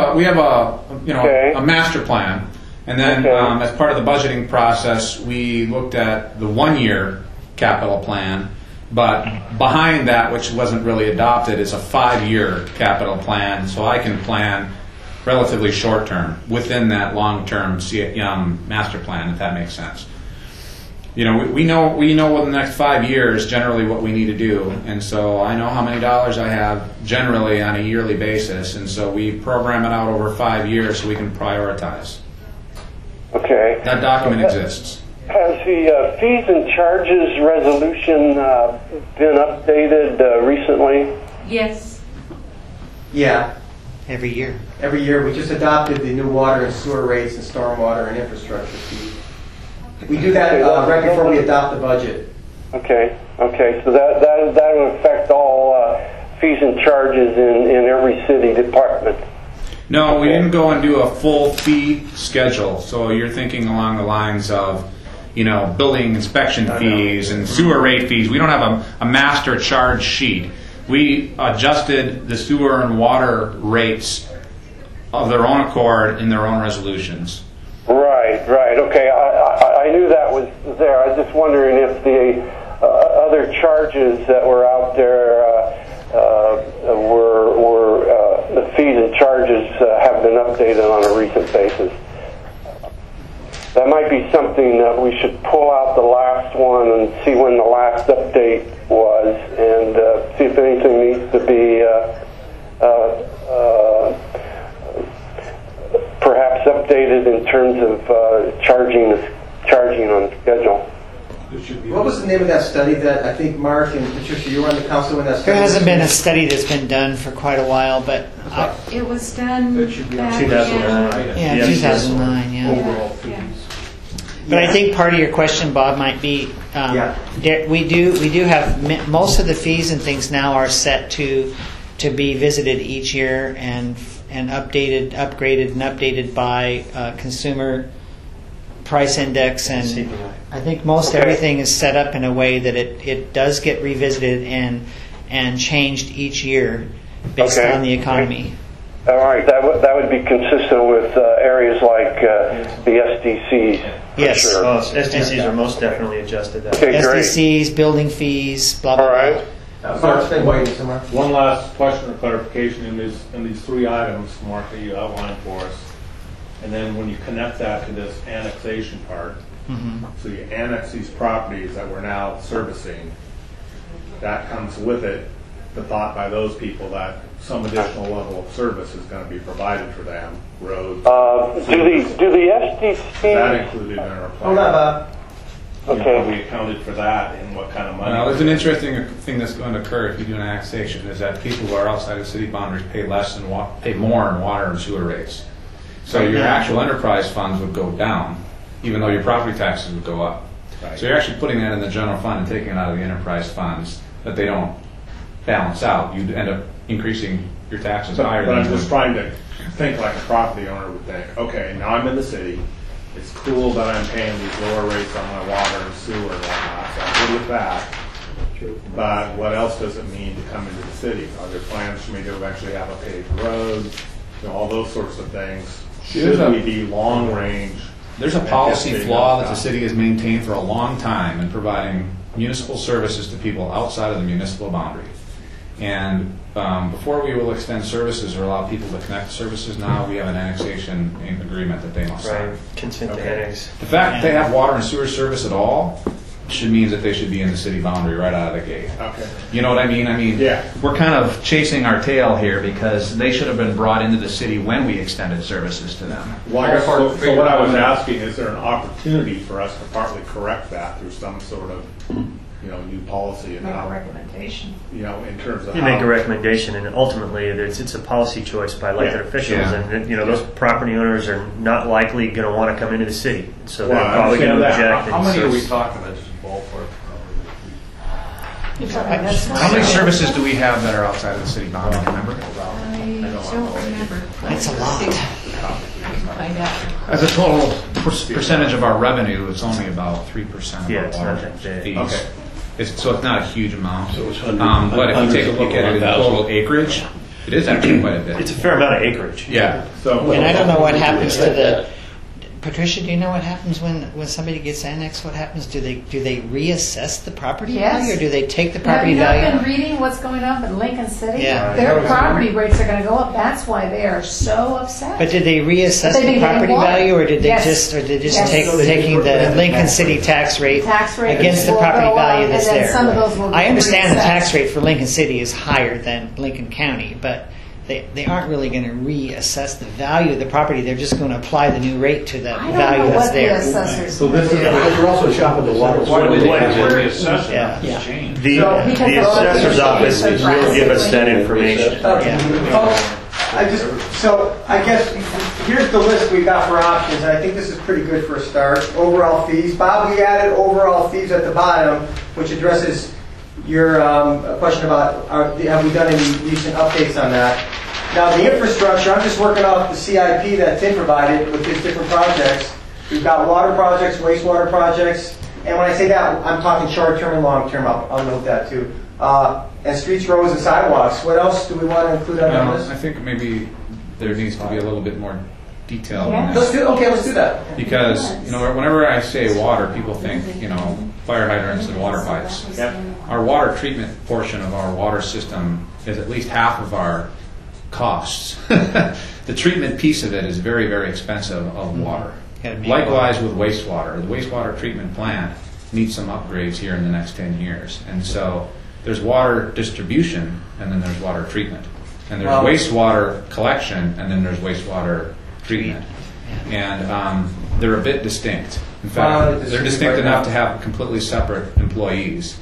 a master plan, and then as part of the budgeting process, we looked at the 1-year capital plan. But behind that, which wasn't really adopted, is a 5-year capital plan. So I can plan relatively short term within that long term master plan, if that makes sense. You know, we know within the next 5 years generally what we need to do, and so I know how many dollars I have generally on a yearly basis, and so we program it out over 5 years so we can prioritize. Okay. That document exists. Has the fees and charges resolution been updated recently? Yes. Yeah. Every year. Every year. We just adopted the new water and sewer rates and stormwater and infrastructure fees. We do that right before we adopt the budget. Okay. Okay. So that will affect all fees and charges in every city department. No, we didn't go and do a full fee schedule. So you're thinking along the lines of, you know, building inspection fees and sewer rate fees. We don't have a master charge sheet. We adjusted the sewer and water rates of their own accord in their own resolutions. Right, right. Okay, I knew that was there. I was just wondering if the other charges that were out there were the fees and charges have been updated on a recent basis. That might be something that we should pull out the last one and see when the last update was, and see if anything needs to be perhaps updated in terms of charging on the schedule. What was the name of that study that I think Mark and Patricia, you were on the council when that study? There hasn't been a study that's been done for quite a while, but it was done back 2009. Yeah, 2009. Yeah. Overall fees. But I think part of your question, Bob, might be we do have most of the fees and things now are set to be visited each year and upgraded and updated by consumer price index, and I think most everything is set up in a way that it does get revisited and changed each year based on the economy. All right, that would be consistent with areas like the SDCs. Yes, sure. SDCs are most definitely adjusted. Okay, great. SDCs, building fees, blah blah. All right. One last question or clarification in these 3 items, Mark, that you outlined for us. And then when you connect that to this annexation part, so you annex these properties that we're now servicing, that comes with it the thought by those people that some additional level of service is going to be provided for them, roads. Do the SDCs... That included in our plan. Hold on, Bob. Okay. We accounted for that and what kind of money. Now, there's an interesting thing that's going to occur if you do an annexation, is that people who are outside of city boundaries pay more in water and sewer rates. So your actual enterprise funds would go down, even though your property taxes would go up. Right. So you're actually putting that in the general fund and taking it out of the enterprise funds, that they don't balance out. You'd end up increasing your taxes higher. But I'm just trying to think like a property owner would think, okay, now I'm in the city. It's cool that I'm paying these lower rates on my water and sewer and whatnot, so I'm good with that. But what else does it mean to come into the city? Are there plans for me to eventually have a paved road? You know, all those sorts of things. Should we be long range? There's a policy flaw that the city has maintained for a long time in providing municipal services to people outside of the municipal boundary. And before we will extend services or allow people to connect services, now we have an annexation agreement that they must sign. Right, consent to annex. The fact that they have water and sewer service at all means that they should be in the city boundary right out of the gate. Okay. You know what I mean? I mean, we're kind of chasing our tail here because they should have been brought into the city when we extended services to them. Well, so what I was asking, is there an opportunity for us to partly correct that through some sort of, new policy? Make a recommendation. In terms of you make a recommendation, and ultimately it's a policy choice by elected officials, and those property owners are not likely going to want to come into the city, so they're probably going to object. How many are we talking about? Just ballpark. How many services do we have that are outside of the city boundary? Remember? I don't remember. That's a lot. Find out. As a total percentage of our revenue, it's only about 3% of our water fees. Okay. So it's not a huge amount. So it's but if you take a look at it in total acreage, it is actually quite a bit. It's a fair amount of acreage. Yeah. So, And I don't know what happens to the. Patricia, do you know what happens when somebody gets annexed? What happens? Do they reassess the property value, or do they take the property value? Have you not been reading what's going on in Lincoln City? Yeah. Their property rates are going to go up. That's why they are so upset. But did they reassess But they the didn't property want it. value, or did they Yes. just Yes. taking the Lincoln City tax rate against the will property go up, value that's and then there? some of those will I be understand the reassessed. tax rate for Lincoln City is higher than Lincoln County, but they aren't really going to reassess the value of the property. They're just going to apply the new rate to the I don't value know that's what there. the assessors. So this is, we're also shopping the water. Why would they have to What- reassess Yeah. it? It's changed. The because assessor's office will give us that information. I guess here's the list we got for options, and I think this is pretty good for a start. Overall fees. Bob, we added overall fees at the bottom, which addresses your question about have we done any recent updates on that. Now, the infrastructure, I'm just working off the CIP that Tim provided with his different projects. We've got water projects, wastewater projects, and when I say that, I'm talking short-term and long-term. I'll note that too. And streets, roads, and sidewalks. What else do we want to include on that list? I think maybe there needs to be a little bit more detail Yeah. in this. Let's do that. Because, whenever I say water, people think, fire hydrants and water pipes. Yep. Our water treatment portion of our water system is at least half of our costs. The treatment piece of it is very, very expensive of water. Likewise with wastewater. The wastewater treatment plant needs some upgrades here in the next 10 years. And so there's water distribution, and then there's water treatment. And there's wastewater collection, and then there's wastewater treatment. And they're a bit distinct. In fact, they're distinct enough to have completely separate employees.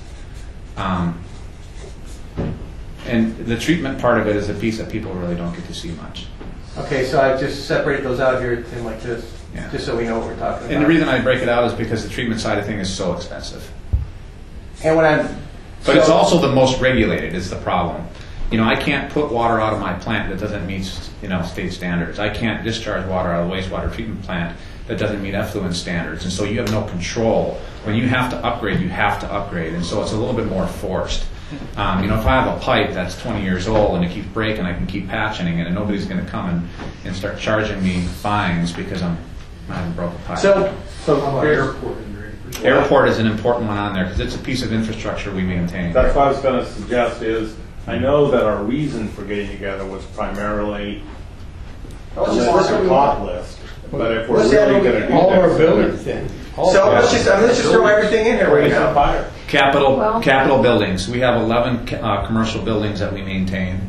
And the treatment part of it is a piece that people really don't get to see much. Okay, so I just separated those out here in like this, just so we know what we're talking about. And the reason I break it out is because the treatment side of things is so expensive. And But it's also the most regulated is the problem. I can't put water out of my plant that doesn't meet, state standards. I can't discharge water out of the wastewater treatment plant that doesn't meet effluent standards. And so you have no control. When you have to upgrade, you have to upgrade. And so it's a little bit more forced. If I have a pipe that's 20 years old and it keeps breaking, I can keep patching it, and nobody's going to come and start charging me fines because I haven't broke a pipe. So Airport is an important one on there because it's a piece of infrastructure we maintain. That's what I was going to suggest is, I know that our reason for getting together was primarily a hot list. But if we're really going to do all our that, buildings then. So let's just throw everything in here right now. Capital buildings. We have 11 commercial buildings that we maintain.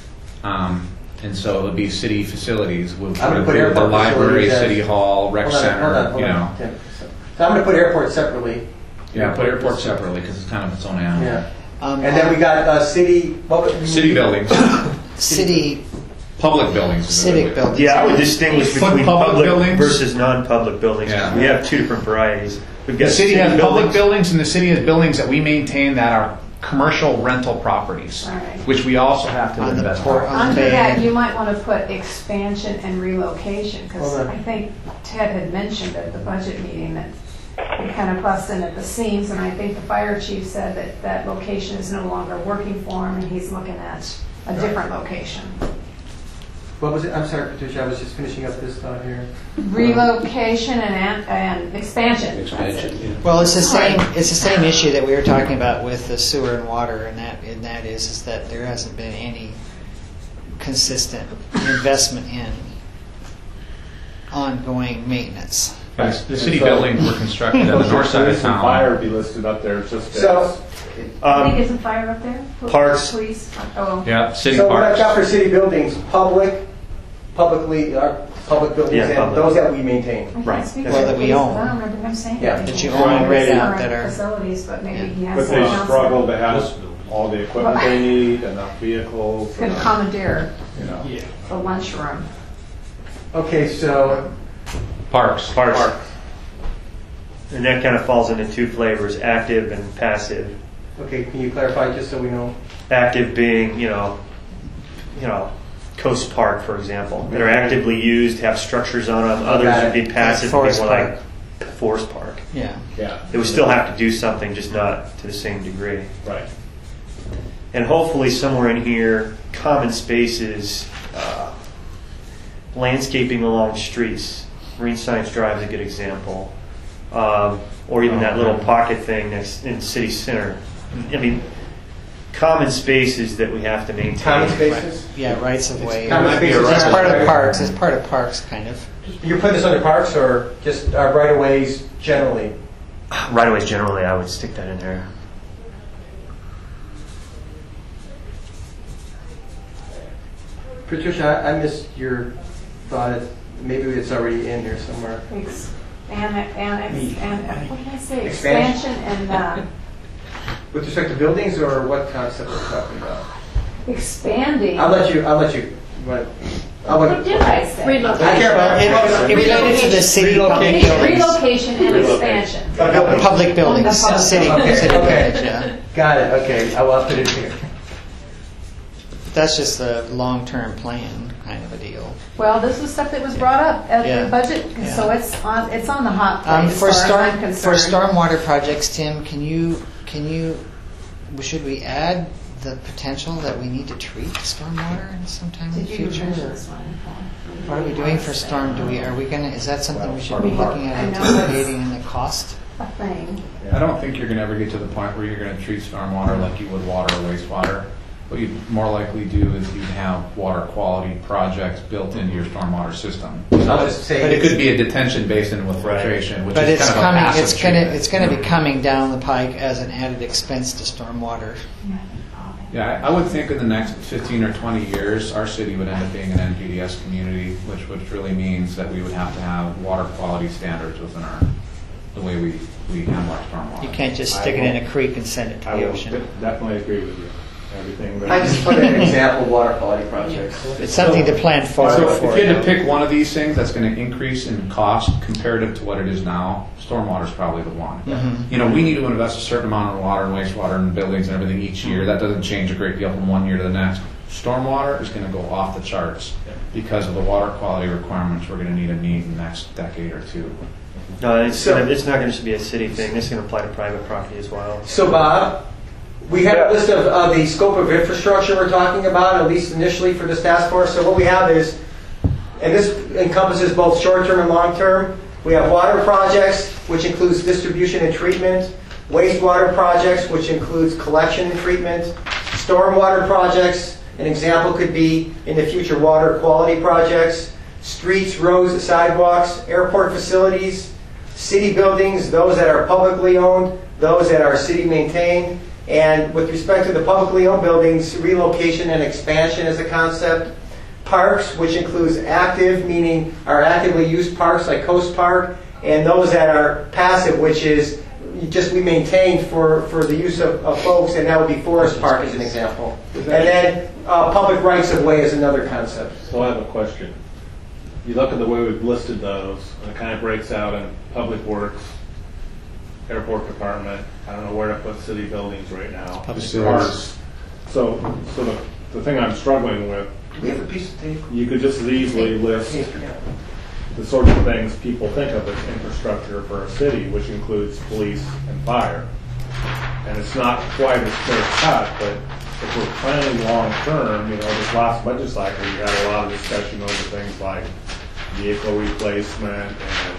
And so it would be city facilities. We'll put the library, city hall, rec center, Hold on. So I'm going to put airport separately. Yeah, put airport separately because it's kind of its own animal. Yeah. And then we got city buildings. City public buildings. Civic buildings. Yeah, I would distinguish between public buildings versus non-public buildings. Yeah. We have two different varieties. We've got The city has buildings. public buildings, and the city has buildings that we maintain that are commercial rental properties, which we also have to invest in. Under that, you might want to put expansion and relocation, because I think Ted had mentioned at the budget meeting that we kind of busting at the seams, and I think the fire chief said that that location is no longer working for him, and he's looking at a different location. What was it? I'm sorry, Patricia. I was just finishing up this thought here. Relocation and expansion. Expansion. Yeah. Well, it's the same. It's the same issue that we were talking about with the sewer and water, and that is that there hasn't been any consistent investment in ongoing maintenance. The city buildings were constructed on the north side of Police and town. fire be listed up there just So, I think isn't fire up there? Parks. Police. Oh. Yeah, city so what I've got parks. for city buildings, public buildings, Yeah, and public. those that we maintain. I can't Right. speak Well, for that we police, own. but I don't remember him saying Yeah. that. That you He own said right current out that are- facilities, but maybe he has But some they council. struggle to have all the equipment they need, enough vehicles, Could commandeer you know. the lunchroom. Okay, so Parks. And that kind of falls into two flavors, active and passive. okay, can you clarify just so we know? Active being, Coast Park, for example, that are actively used, have structures on them. Others would be passive, Forest people Park. like Forest Park. Yeah. Yeah. They would still have to do something, just not to the same degree. Right. And hopefully somewhere in here, common spaces, landscaping along streets. Marine Science Drive is a good example. Or even that little pocket thing next in city center. I mean, common spaces that we have to maintain. Common spaces? Yeah, rights of way. Common spaces. It's part of parks. It's part of parks, kind of. You're putting this under parks or just right-of-ways generally? Right-of-ways generally, I would stick that in there. Patricia, I missed your thought. Maybe it's already in here somewhere. What did I say? Expansion. Expansion and With respect to buildings or what concept we're talking about? expanding. I'll let you. What did I say? I care about It related to the city public buildings. Relocation and expansion. Public buildings, Public. city Okay. village, yeah. Got it. Okay, I will put it here. That's just a long-term plan kind of a deal. Well, this was stuff that was brought up at Yeah. the budget, Yeah. so it's on the hot plate as For far as I'm concerned. stormwater projects, Tim, can you should we add the potential that we need to treat stormwater sometime in the Did you future? mention or this one? What are we doing for storm? Is that something we should be looking at I know anticipating in the cost? A thing. I don't think you're going to ever get to the point where you're going to treat stormwater like you would water or wastewater. What you'd more likely do is you'd have water quality projects built into your stormwater system. I'll just say But it could be a detention basin with filtration, which But is it's kind of a coming. passive It's treatment. going to be coming down the pike as an added expense to stormwater. Yeah, I would think in the next 15 or 20 years, our city would end up being an NPDS community, which really means that we would have to have water quality standards within the way we handle our stormwater. You can't just stick it in a creek and send it to I the will ocean. definitely agree with you. Everything. That I just put an example of water quality projects. It's something to plan forward So for. if you had to pick one of these things that's going to increase in cost comparative to what it is now, stormwater is probably the one. Mhm. You know, we need to invest a certain amount in water and wastewater and buildings and everything each year. That doesn't change a great deal from one year to the next. Stormwater is going to go off the charts because of the water quality requirements we're going to need in the next decade or two. No, it's not going to just be a city thing. This is going to apply to private property as well. So, Bob, we have a list of the scope of infrastructure we're talking about, at least initially for this task force. So what we have is, and this encompasses both short-term and long-term, we have water projects, which includes distribution and treatment, wastewater projects, which includes collection and treatment, stormwater projects, an example could be in the future water quality projects, streets, roads, sidewalks, airport facilities, city buildings, those that are publicly owned, those that are city maintained, and with respect to the publicly owned buildings, relocation and expansion is a concept. Parks, which includes active, meaning our actively used parks like Coast Park, and those that are passive, which is just we maintain for the use of folks, and that would be Forest Park as an example. And then public rights of way is another concept. So I have a question. You look at the way we've listed those, and it kind of breaks out in public works, airport department. I don't know where to put city buildings right now. Facilities. So the thing I'm struggling with, Do we have a piece of tape? you could just as easily list the sorts of things people think of as infrastructure for a city, which includes police and fire. And it's not quite as clear cut, but if we're planning long term, this last budget cycle, we had a lot of discussion over things like vehicle replacement and,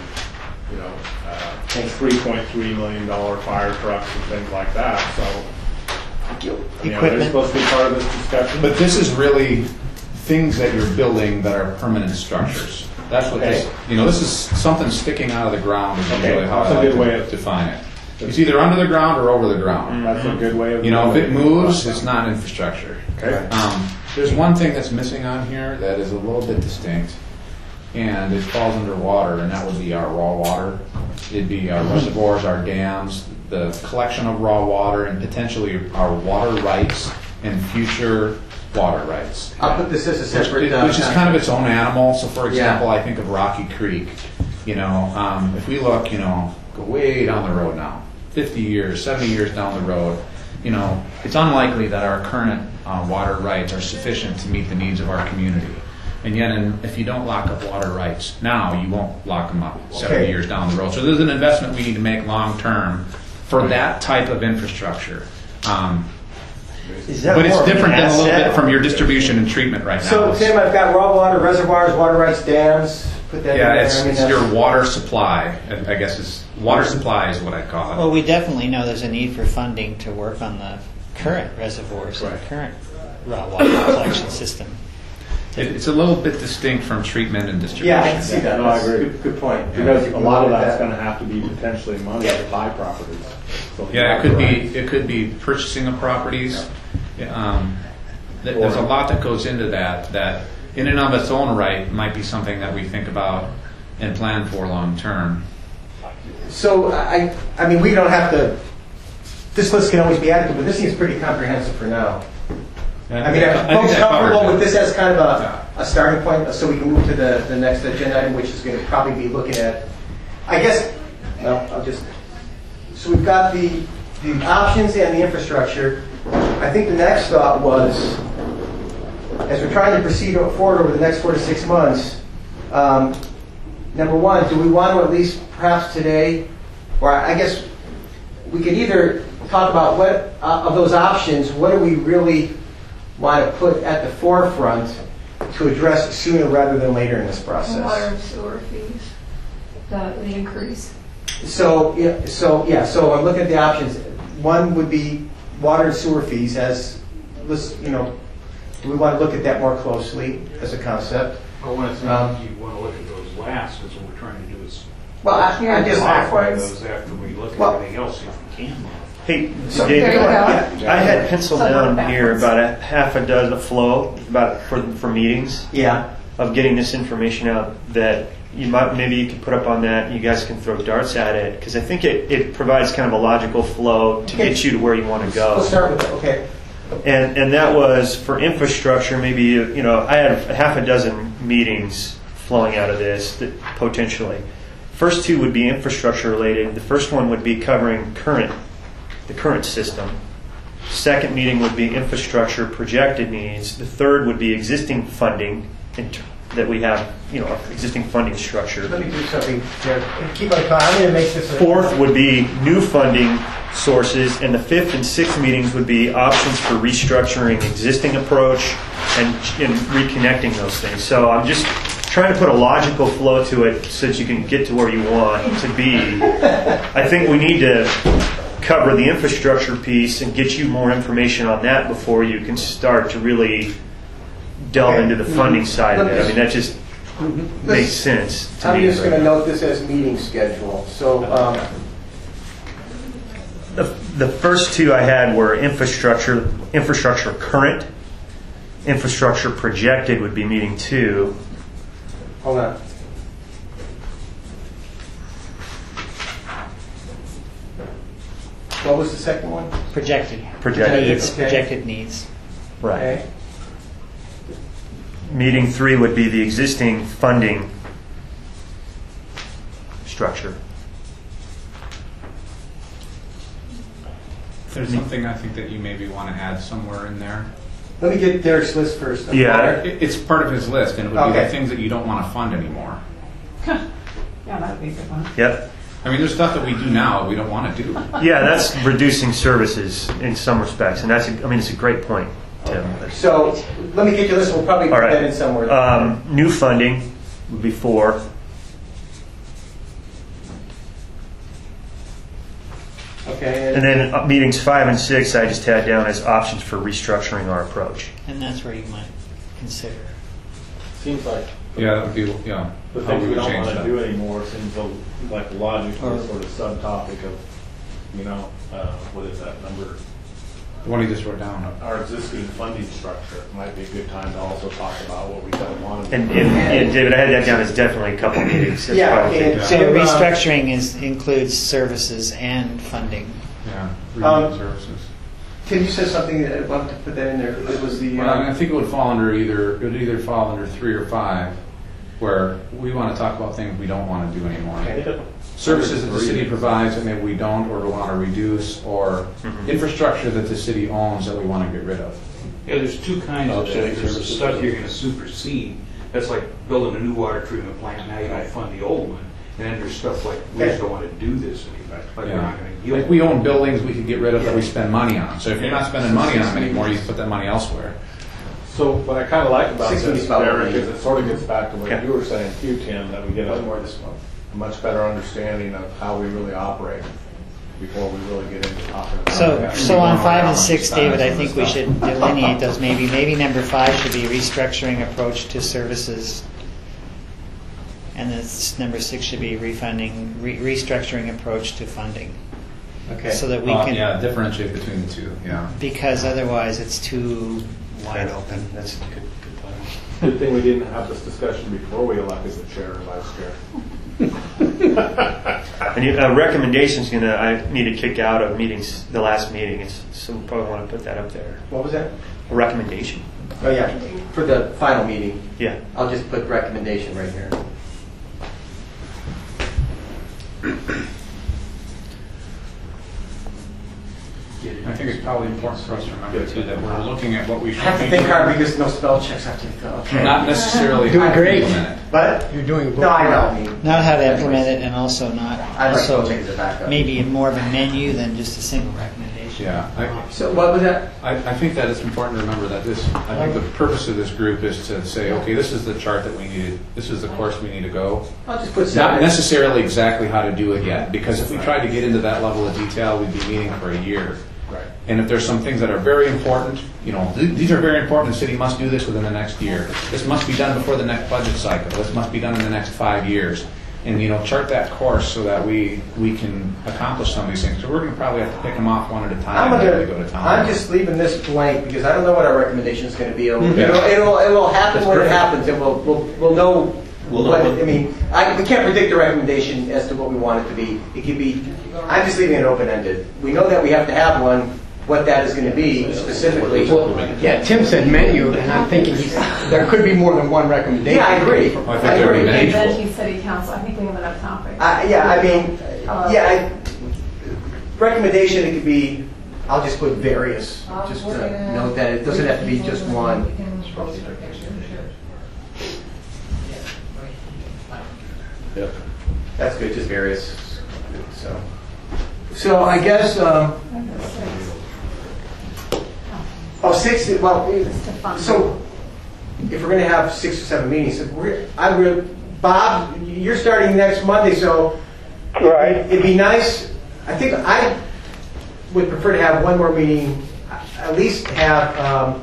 $3.3 million fire trucks and things like that. So, they're supposed to be part of this discussion. But this is really things that you're building that are permanent structures. That's what this, this is something sticking out of the ground is really how I like to define it. It's either under the ground or over the ground. That's a good way of if it moves, it's not infrastructure. Okay. There's one thing that's missing on here that is a little bit distinct, and it falls under water, and that would be our raw water. It'd be our reservoirs, our dams, the collection of raw water, and potentially our water rights and future water rights. I'll put this as a separate... Which is kind of its own animal. So, for example, I think of Rocky Creek. If we look, go way down the road now, 50 years, 70 years down the road, it's unlikely that our current water rights are sufficient to meet the needs of our community. And yet, if you don't lock up water rights now, you won't lock them up 70 years down the road. So there's an investment we need to make long term for that type of infrastructure. But it's different than a little bit from your distribution and treatment right now. So, Tim, I've got raw water, reservoirs, water rights, dams. Put that in there. It's your water supply. I guess water supply is what I call it. Well, we definitely know there's a need for funding to work on the current reservoirs and the current raw water collection system. It's a little bit distinct from treatment and distribution. Yeah, I can see that. No, I agree. Good point. Because a lot of that's going to have to be potentially money to buy properties. So it could be purchasing of properties. There's a lot that goes into that in and of its own right might be something that we think about and plan for long term. So I mean, we don't have to. This list can always be added, but this seems pretty comprehensive for now. I mean, are folks comfortable with this as kind of a starting point, so we can move to the next agenda item, which is going to probably be looking at, so we've got the options and the infrastructure. I think the next thought was, as we're trying to proceed forward over the next 4 to 6 months, number one, do we want to at least perhaps today, or I guess we could either talk about what of those options, what do we really want to put at the forefront to address sooner rather than later in this process? Water and sewer fees, the increase. So I'm looking at the options. One would be water and sewer fees do we want to look at that more closely as a concept? Well, one of the things you want to look at those last, because what we're trying to do is I just modify those after we look at everything else if we can. Hey, so Dave, I had penciled down here about a half a dozen flow for meetings. Yeah. Of getting this information out that maybe you could put up on that. You guys can throw darts at it because I think it provides kind of a logical flow to get you to where you want to go. We'll start with that. Okay. And that was for infrastructure. Maybe I had a half a dozen meetings flowing out of this that potentially. First two would be infrastructure related. The first one would be covering the current system. Second meeting would be infrastructure projected needs. The third would be existing funding that we have, existing funding structure. Let me do something here. Keep on talking. I'm going to make this. Fourth would be new funding sources, and the fifth and sixth meetings would be options for restructuring existing approach and reconnecting those things. So I'm just trying to put a logical flow to it so that you can get to where you want to be. I think we need to cover the infrastructure piece and get you more information on that before you can start to really delve into the funding side of it. I mean, that just makes sense to me. I'm just going to note this as meeting schedule. So the first two I had were infrastructure current, infrastructure projected would be meeting 2. Hold on. What was the second one? Projected needs. Projected needs. Right. Okay. Meeting 3 would be the existing funding structure. There's something I think that you maybe want to add somewhere in there. Let me get Derek's list first. Yeah. It's part of his list, and it would be the things that you don't want to fund anymore. Yeah, that'd be a good one. Yep. I mean, there's stuff that we do now we don't want to do. Yeah, that's reducing services in some respects, and it's a great point, Tim. So let me get your list. We'll probably put that in somewhere. New funding would be 4. Okay. And then meetings 5 and 6 I just had down as options for restructuring our approach. And that's where you might consider. Seems like. Yeah, that would be The how things we we would don't change want to that. do anymore seems like a logical Or- sort of subtopic of, what is that number? The one you just wrote down. Our existing funding structure. Might be a good time to also talk about what we don't want to And do. David, I had that down as definitely a couple meetings. That's Yeah, probably- and- So And, restructuring includes services and funding. Yeah, Um, reading services. Tim, you said something that I wanted to put that in there. It was the. Well, I think it would fall under it would either fall under 3 or 5, where we want to talk about things we don't want to do anymore. Services that the city provides that maybe we don't or want to reduce, or infrastructure that the city owns that we want to get rid of. Yeah, there's two kinds of that. Outstanding There's the services. stuff you're going to supersede. That's like building a new water treatment plant. Now you don't fund the old one. And then there's stuff like, we just don't want to do this anymore. Like, we're Yeah. not going to yield. Like we own buildings we could get rid of that we spend money on. So if you're not spending money on them anymore, you put that money elsewhere. So what I kind of like about this, 625 Derek, is it sort of gets back to what Okay. you were saying too, Tim, that we get One a more this month. much better understanding of how we really operate before we really get into talking about So, that. so on 5 and 6, David, I think we should delineate those. Maybe number 5 should be restructuring approach to services, and then number 6 should be restructuring approach to funding. Okay. So that we can, Yeah, differentiate between the two. Yeah. because otherwise it's too wide open. That's a good point. Good thing we didn't have this discussion before we elected the chair and vice chair. And recommendations I need to kick out of meetings, the last meeting, so we probably want to put that up there. What was that? A recommendation. Oh, yeah, for the final meeting. Yeah. I'll just put recommendation right here. I think it's probably important for us to remember too that we're looking at what we I should have to be think hard doing, because no spell checks have to be done. Okay. not necessarily Doing how to great. implement it. But You're doing. no, I know. I mean, Not how to implement it, and also not, I'd like also to take it back up. maybe more of a menu than just a single recommendation. Yeah. So what was that? I think that it's important to remember that I think the purpose of this group is to say, okay, this is the chart that we needed, this is the course we need to go. I'll just put Not seven. necessarily exactly how to do it yet, because if we tried to get into that level of detail, we'd be meeting for a year. Right. And if there's some things that are very important, these are very important, the city must do this within the next year. This must be done before the next budget cycle. This must be done in the next 5 years. And, chart that course so that we can accomplish some of these things. So we're going to probably have to pick them off one at a time as we go to town. I'm just leaving this blank because I don't know what our recommendation is going to be. It'll happen when it happens, and we'll know. We can't predict the recommendation as to what we want it to be. It could be. I'm just leaving it open-ended. We know that we have to have one. What that is going to be specifically. Yeah, Tim said menu, and I'm thinking there could be more than one recommendation. Yeah, I agree. I think there would be many. And then he city council, I think we have enough topics. Recommendation, it could be, I'll just put various, just to note that it doesn't have to be just one. Yep. That's good, just various. So I guess, 6, so if we're going to have 6 or 7 meetings, Bob, you're starting next Monday, so Right. it'd be nice, I think I would prefer to have one more meeting, at least have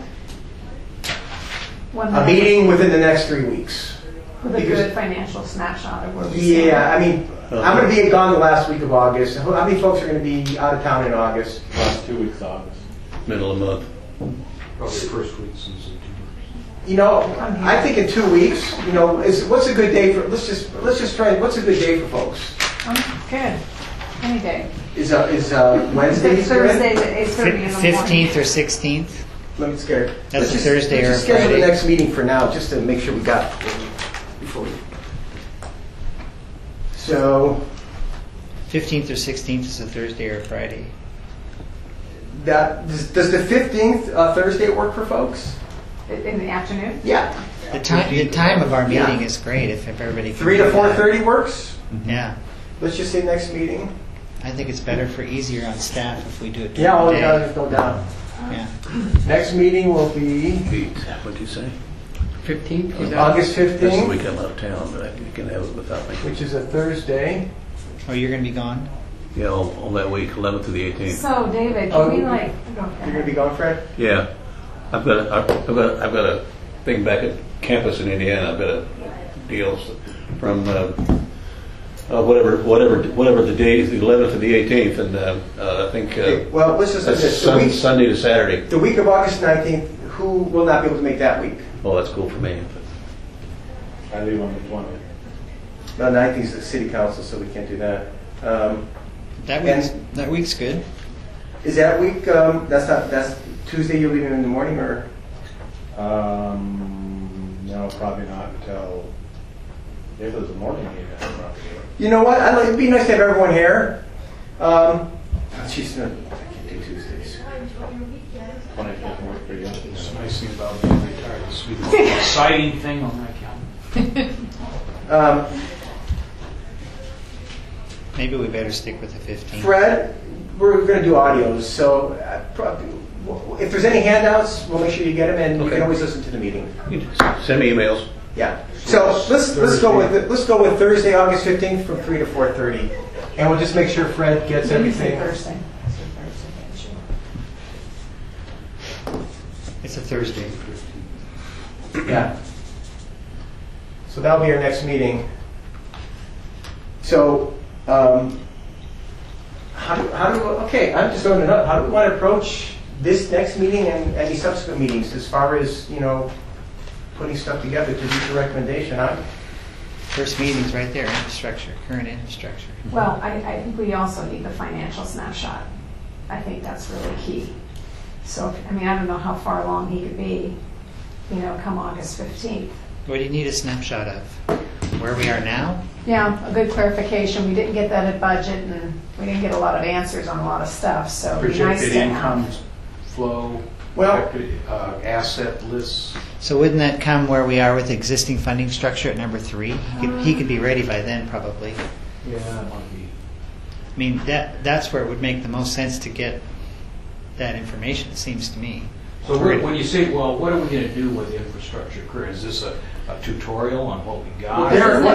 a meeting within the next 3 weeks. With a good financial snapshot of where we stand. Yeah, I mean, I'm going to be gone the last week of August. How many folks are going to be out of town in August? Last 2 weeks of August. Middle of the month. Probably the first week since September. I think in 2 weeks, what's a good day for, let's just try, what's a good day for folks? Good. Any day. Is Wednesday? It's Thursdays at 8:30 in the morning. 15th or 16th? Let me scared. That's a Thursday or a Let's just schedule Friday. the next meeting for now, just to make sure we got before we. So 15th or 16th is a Thursday or a Friday. does the 15th Thursday work for folks? In the afternoon? Yeah. The time of our meeting is great if everybody can 3 to do that. 4:30 works. Yeah. Let's just say next meeting. I think it's better for easier on staff if we do it Yeah, during the day. there's no doubt. Yeah. Next meeting will be What'd you say? 15th? is that- August That's the 15th, week I'm out of town, but you can have it without me. which is a Thursday. Oh, you're going to be gone? Yeah, all that week, 11th to the 18th. So, David, Oh, can we you're going to be gone, Fred? Yeah, I've got a thing back at campus in Indiana. I've got to deals from whatever the day, the 11th to the 18th, and I think Well, let's just say that's this. The week- Sunday to Saturday. The week of August 19th, who will not be able to make that week? Oh, that's cool for me. I leave on the 20th. The 19th is the city council, so we can't do that. That week's good. Is that week, that's Tuesday, you're leaving in the morning, or? No, probably not until, if it was a morning meeting, I'd probably do it. You know what, it'd be nice to have everyone here. Jeez, no, I can't do Tuesdays. 20th doesn't work for you. It's the nice thing about being retired. This will be the most exciting thing on my calendar. Maybe we better stick with the 15th. Fred, we're going to do audios, so if there's any handouts, we'll make sure you get them, and you Okay. can always listen to the meeting. Send me emails. Yeah. So let's go with Thursday, August 15th, from 3 to 4:30, and we'll just make sure Fred gets everything. Thursday. It's a Thursday. Yeah. So that'll be our next meeting. So, okay, I'm just throwing it up. How do we want to approach this next meeting and any subsequent meetings as far as, putting stuff together to reach a recommendation? First meeting's right there, infrastructure, current infrastructure. Well, I think we also need the financial snapshot. I think that's really key. So, I don't know how far along he could be, come August 15th. What do you need a snapshot of? Where we are now? Yeah, a good clarification. We didn't get that at budget, and we didn't get a lot of answers on a lot of stuff, so it'd be nice Projected to income have. flow, Well- projected asset lists. So wouldn't that come where we are with the existing funding structure at number 3? He could be ready by then, probably. Yeah, that might be. I mean, that's where it would make the most sense to get that information, it seems to me. So when you say, well, what are we going to do with the infrastructure career? Is this a tutorial on what we got?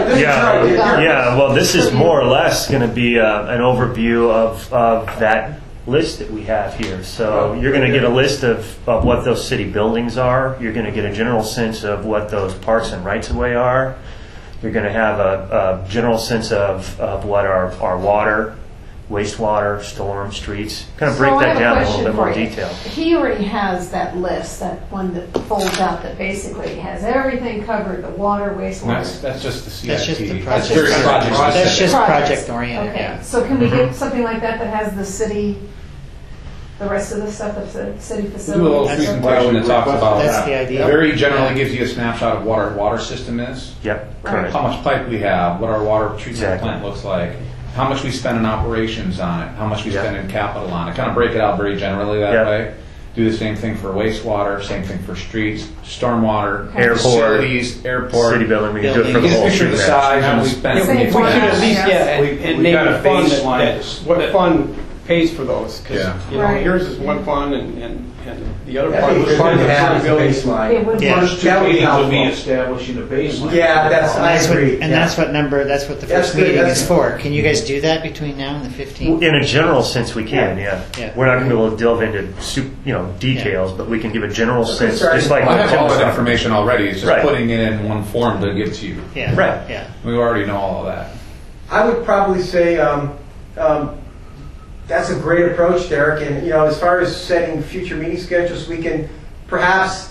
Yeah, well, this is more or less going to be an overview of that list that we have here. So you're going to get a list of what those city buildings are. You're going to get a general sense of what those parks and rights-of-way are. You're going to have a general sense of what our water, wastewater, storm, streets, kind of break So I that have a down in a question little bit more for you. detail. He already has that list, that one that folds out that basically has everything covered, the water, wastewater. That's just the CIP. That's just the That's project. very project That's specific. just Projects. project oriented, Okay, yeah. so can we get something like that that has the city, the rest of the stuff of the city Do a little facilities? presentation that talks about That's the idea. Very generally gives you a snapshot of what our water system is. Yep, Right. correct. How much pipe we have, what our water treatment Exactly. plant looks like, how much we spend in operations on it, how much we Yeah. spend in capital on it. Kind of break it out very generally that Yeah. way. Do the same thing for wastewater, same thing for streets, stormwater, Airport, facilities, airport. City building, we can do it for the You whole can picture the street. size How and we we spend. Same We should at least, Yes. and we name got a a fund baseline. what fund pays for those. 'Cause, Yeah. Right. yours is one fund and the other That'd part be is fun to the have as a building. baseline. It would Yeah. be. First two That would be meetings will be helpful. establishing a baseline. Yeah, I agree. And yeah. that's what the That's first good, meeting that's- is for. Can you guys do that between now and the 15th? In a general sense, we can, yeah. Yeah. We're not going to be able to delve into details, but we can give a general sense, Sorry. just like I what have Tim all was that talking information already. It's just Right. putting it in one form to give to you. Yeah. Right. Yeah. We already know all of that. I would probably say that's a great approach, Derek. And as far as setting future meeting schedules, we can perhaps,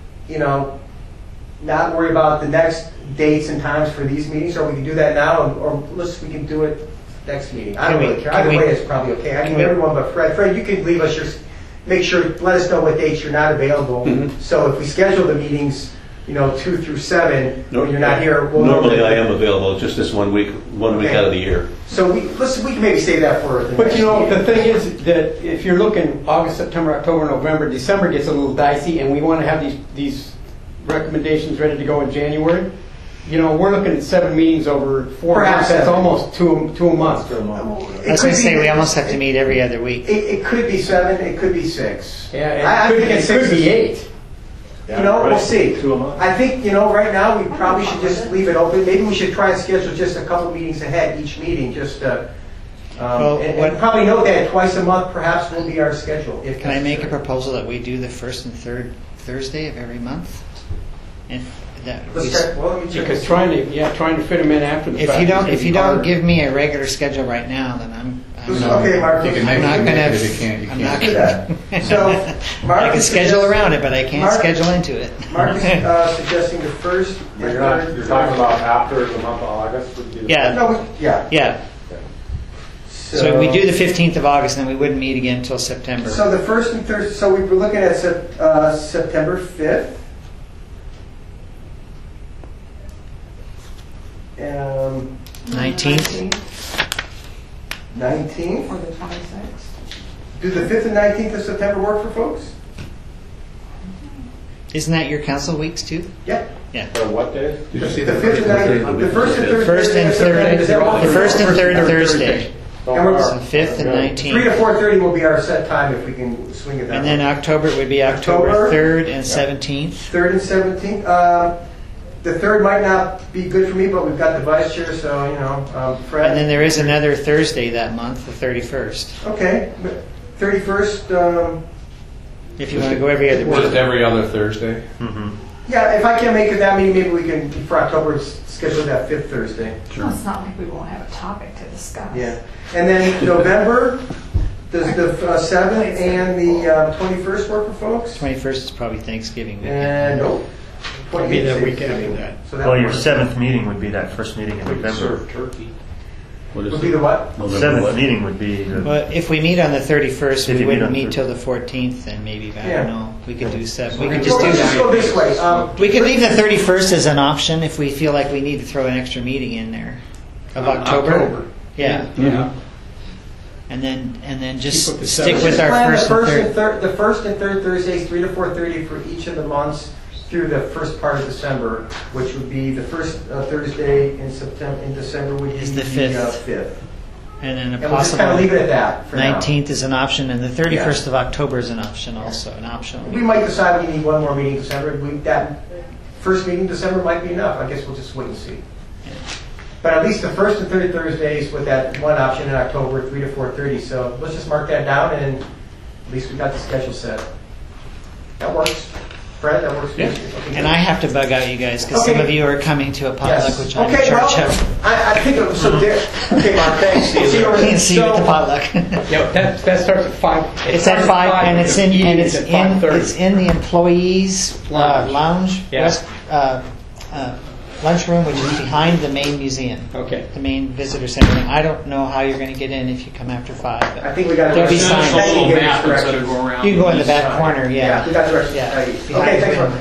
not worry about the next dates and times for these meetings, or we can do that now, or we can do it next meeting. I don't really care. Either way, it's probably okay. I mean, everyone but Fred. Fred, you can leave us let us know what dates you're not available. Mm-hmm. So if we schedule the meetings, 2 through 7, when you're not here, we'll Normally I am available, just this one week Okay. out of the year. So we can maybe save that for the But next the thing is that if you're looking August, September, October, November, December gets a little dicey, and we want to have these recommendations ready to go in January. We're looking at 7 meetings over 4 Perhaps months. That's 7. almost two a month. I was going to say we almost have to meet every other week. It could be 7, it could be 6. Yeah, it could be 8. We'll see. 2 a month. I think, right now, we probably should just leave it open. Maybe we should try and schedule just a couple meetings ahead, each meeting, just and probably note that twice a month perhaps will be our schedule. If Can I make a necessary. proposal that we do the first and third Thursday of every month? And that, Because trying to fit them in after the fact. if you don't give me a regular schedule right now, then I'm Okay, Mark. You can make not it, gonna. but you can't. You I'm can't. not gonna. So, Mark I can is schedule suggesting- around it, but I can't Mark- schedule into it. Mark is suggesting the first. You're talking about after the month of August would be the Yeah. No, yeah. Yeah. So we do the 15th of August, and then we wouldn't meet again until September. So the first and third. So we were looking at September 5th. 19th. 19th. Or the 26th. Do the 5th and 19th of September work for folks? Isn't that your council weeks too? Yeah. Yeah. what day? Did you see The the 5th and 19th. The first and third. First and Thursday of third. September. Does that work The for first and folks? third Thursday. And we're So 5th and 3 to 19th. 4:30 will be our set time if we can swing it that And then way. October would be October 3rd and 17th. 3rd and 17th. The 3rd might not be good for me, but we've got the vice chair, so, Fred. And then there is another Thursday that month, the 31st. Okay. 31st, If you want to go every other Just week. every other Thursday. yeah, if I can't make it that meeting, maybe we can, for October, schedule that 5th Thursday. Well, it's not like we won't have a topic to discuss. Yeah. And then November, does the 7th and the 21st work for folks? 21st is probably Thanksgiving weekend. And, nope. It'll be that week after that. So that Well, your works. 7th meeting would be that first meeting in November. Serve turkey. What is Would it? be the what? November 7th what? meeting would be the. Well, if we meet on the 31st, If we you meet wouldn't on meet the till the 14th, then maybe, I Yeah. don't know. We could do 7. We Okay, could just so do let's just go this way. We could leave the 31st as an option if we feel like we need to throw an extra meeting in there of October. Yeah. Yeah. And then Keep just with the stick seven. with our Plan first and third. the first and third Thursdays, 3 to 4:30 for each of the months through the first part of December, which would be the first Thursday in December would be Is the 5th. 5th. And then a And we'll just kind of possible leave it at that for now. 19th is an option, and the 31st of October is an option also, an optional. We might decide we need one more meeting in December. That first meeting in December might be enough. I guess we'll just wait and see. But at least the first and third Thursdays with that one option in October, 3 to 4:30. So let's just mark that down, and at least we got the schedule set. That works. Fred, that works. Yeah. Okay, And I have to bug out you guys because some Okay. of you are coming to a potluck, Yes. which I'm in Okay, charge well, of. I think it was so there. Okay, Mark, thanks. See you over there. See you at the So- potluck. Yeah, that starts at 5. It's at 5, and it's in, Meeting and is it's at 5:30. it's in the employees lounge, Yeah. west, lunchroom, which is behind the main museum, Okay. the main visitor center. I don't know how you're going to get in if you come after 5. I think we got to There'll be Send us signs. a little Give us map instead directions. of go around. You can go in the back Sorry. corner, yeah. we got directions. Yeah. Okay, thanks, Mark.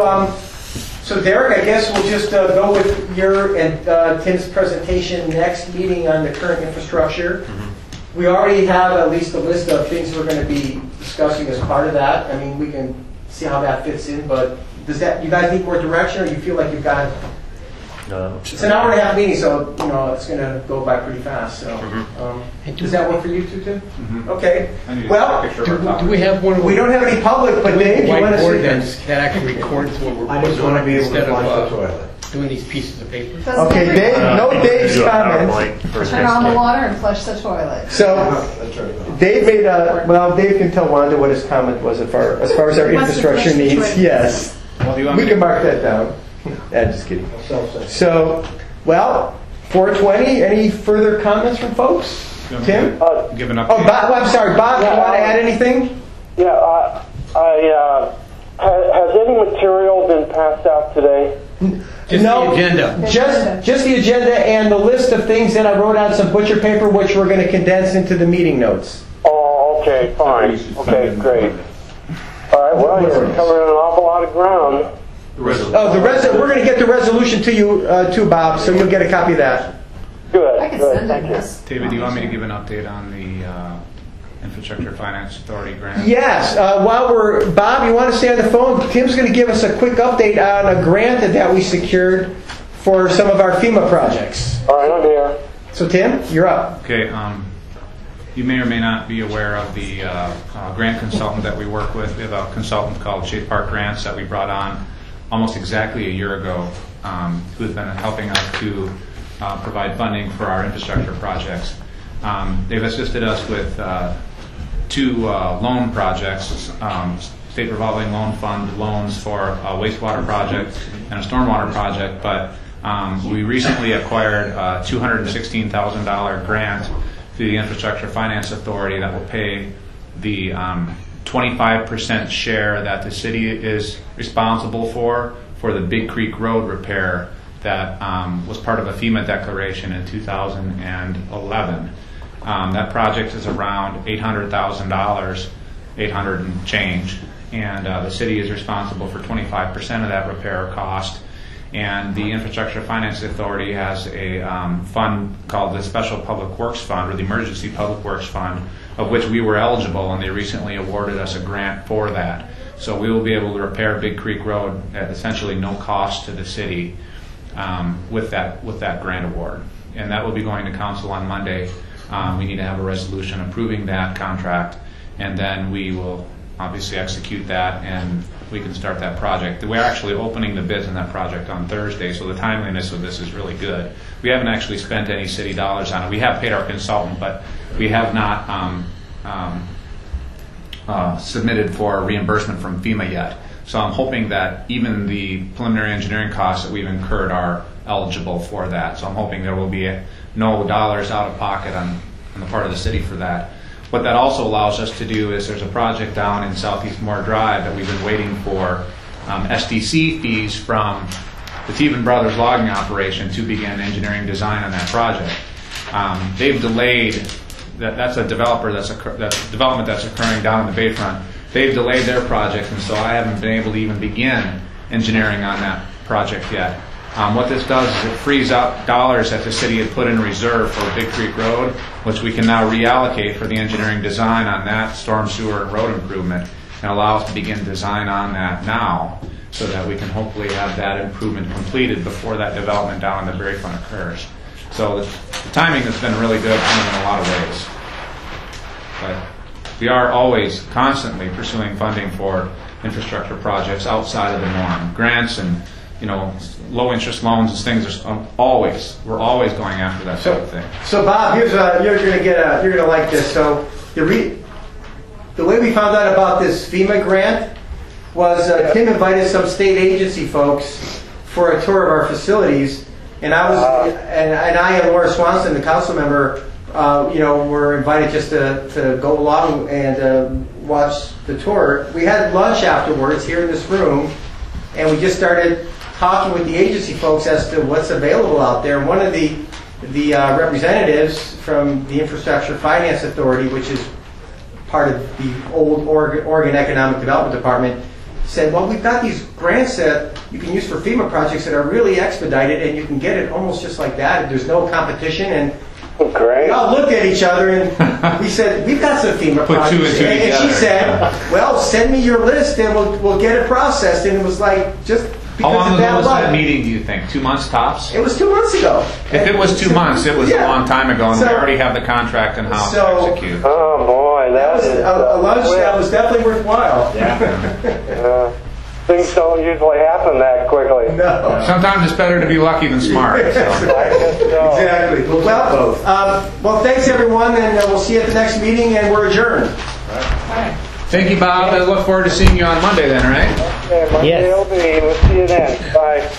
So Derek, I guess we'll just go with your and Tim's presentation next meeting on the current infrastructure. We already have at least a list of things we're going to be discussing as part of that. I mean, we can see how that fits in, but does that, you guys need more direction, or you feel like you've got, it's an hour and a half meeting, so, it's going to go by pretty fast, so. Does that work for you two, Tim? Okay. I need Well, a picture of our Do topic. we have one? we don't have any public, but Dave, you want to Whiteboard see? that actually records what we're I just want to be able to instead flush the of toilet. doing these pieces of paper. Doesn't Okay, every- Dave, no Dave's comments. Turn on the water and flush the toilet. So, That's right. Dave made Dave can tell Wanda what his comment was as far as our Wants to infrastructure flush the needs. toilet. Yes. Well, do you want We me can to- mark that down. Just kidding. Self-centered. So, 4:20, any further comments from folks? do you want me Tim? to give an Oh, update? Bob, I'm sorry. Bob, you want to add anything? Yeah, has any material been passed out today? Just No. the agenda. Just the agenda and the list of things that I wrote on some butcher paper, which we're going to condense into the meeting notes. Oh, okay, fine. Okay, great. All right, well, you're covering an awful lot of ground. Oh, we're going to get the resolution to you, too, Bob, so you'll get a copy of that. Good, I can good, send thank him you. this. David, do you want me to give an update on the Infrastructure Finance Authority grant? Yes. Bob, you want to stay on the phone? Tim's going to give us a quick update on a grant that we secured for some of our FEMA projects. All right, I'm here. So, Tim, you're up. Okay. You may or may not be aware of the grant consultant that we work with. We have a consultant called Shade Park Grants that we brought on almost exactly a year ago, who's been helping us to provide funding for our infrastructure projects. They've assisted us with 2 loan projects, state revolving loan fund loans for a wastewater project and a stormwater project, but we recently acquired a $216,000 grant through the Infrastructure Finance Authority that will pay the 25% share that the city is responsible for the Big Creek Road repair that was part of a FEMA declaration in 2011. That project is around $800,000, 800 and change, and the city is responsible for 25% of that repair cost. And the Infrastructure Finance Authority has a fund called the Special Public Works Fund, or the Emergency Public Works Fund, of which we were eligible, and they recently awarded us a grant for that. So we will be able to repair Big Creek Road at essentially no cost to the city with that grant award. And that will be going to council on Monday. We need to have a resolution approving that contract, and then we will obviously execute that, and we can start that project. We're actually opening the bids on that project on Thursday, so the timeliness of this is really good. We haven't actually spent any city dollars on it. We have paid our consultant, but we have not submitted for reimbursement from FEMA yet. So I'm hoping that even the preliminary engineering costs that we've incurred are eligible for that. So I'm hoping there will be no dollars out of pocket on the part of the city for that. What that also allows us to do is there's a project down in Southeast Moore Drive that we've been waiting for SDC fees from the Teven Brothers logging operation to begin engineering design on that project. They've delayed, that's a development that's occurring down in the Bayfront. They've delayed their project, and so I haven't been able to even begin engineering on that project yet. What this does is it frees up dollars that the city had put in reserve for Big Creek Road, which we can now reallocate for the engineering design on that storm sewer and road improvement, and allow us to begin design on that now, so that we can hopefully have that improvement completed before that development down in the Bayfront occurs. So the timing has been really good in a lot of ways. But we are always constantly pursuing funding for infrastructure projects outside of the norm. Grants and low interest loans and things are we're always going after that sort of thing. So Bob, here's you're gonna like this. So the way we found out about this FEMA grant was Tim invited some state agency folks for a tour of our facilities, and I and Laura Swanson, the council member, were invited just to go along and watch the tour. We had lunch afterwards here in this room, and we just started talking with the agency folks as to what's available out there. One of the representatives from the Infrastructure Finance Authority, which is part of the old Oregon Economic Development Department, said, well, we've got these grants that you can use for FEMA projects that are really expedited, and you can get it almost just like that. There's no competition. And we all looked at each other, and we said, we've got some FEMA projects. And she said, well, send me your list, and we'll get it processed. And it was like, just how long ago was that meeting, do you think? 2 months tops? It was 2 months ago. If it was 2 months, it was a long time ago, and we already have the contract in house to execute. Oh boy, that was a lunch that was definitely worthwhile. Yeah. Things don't usually happen that quickly. No. Sometimes it's better to be lucky than smart. So. Exactly. Well, thanks everyone, and we'll see you at the next meeting, and we're adjourned. Right. Thank you, Bob. I look forward to seeing you on Monday then, right? Okay, Monday will be. We'll see you then. Bye.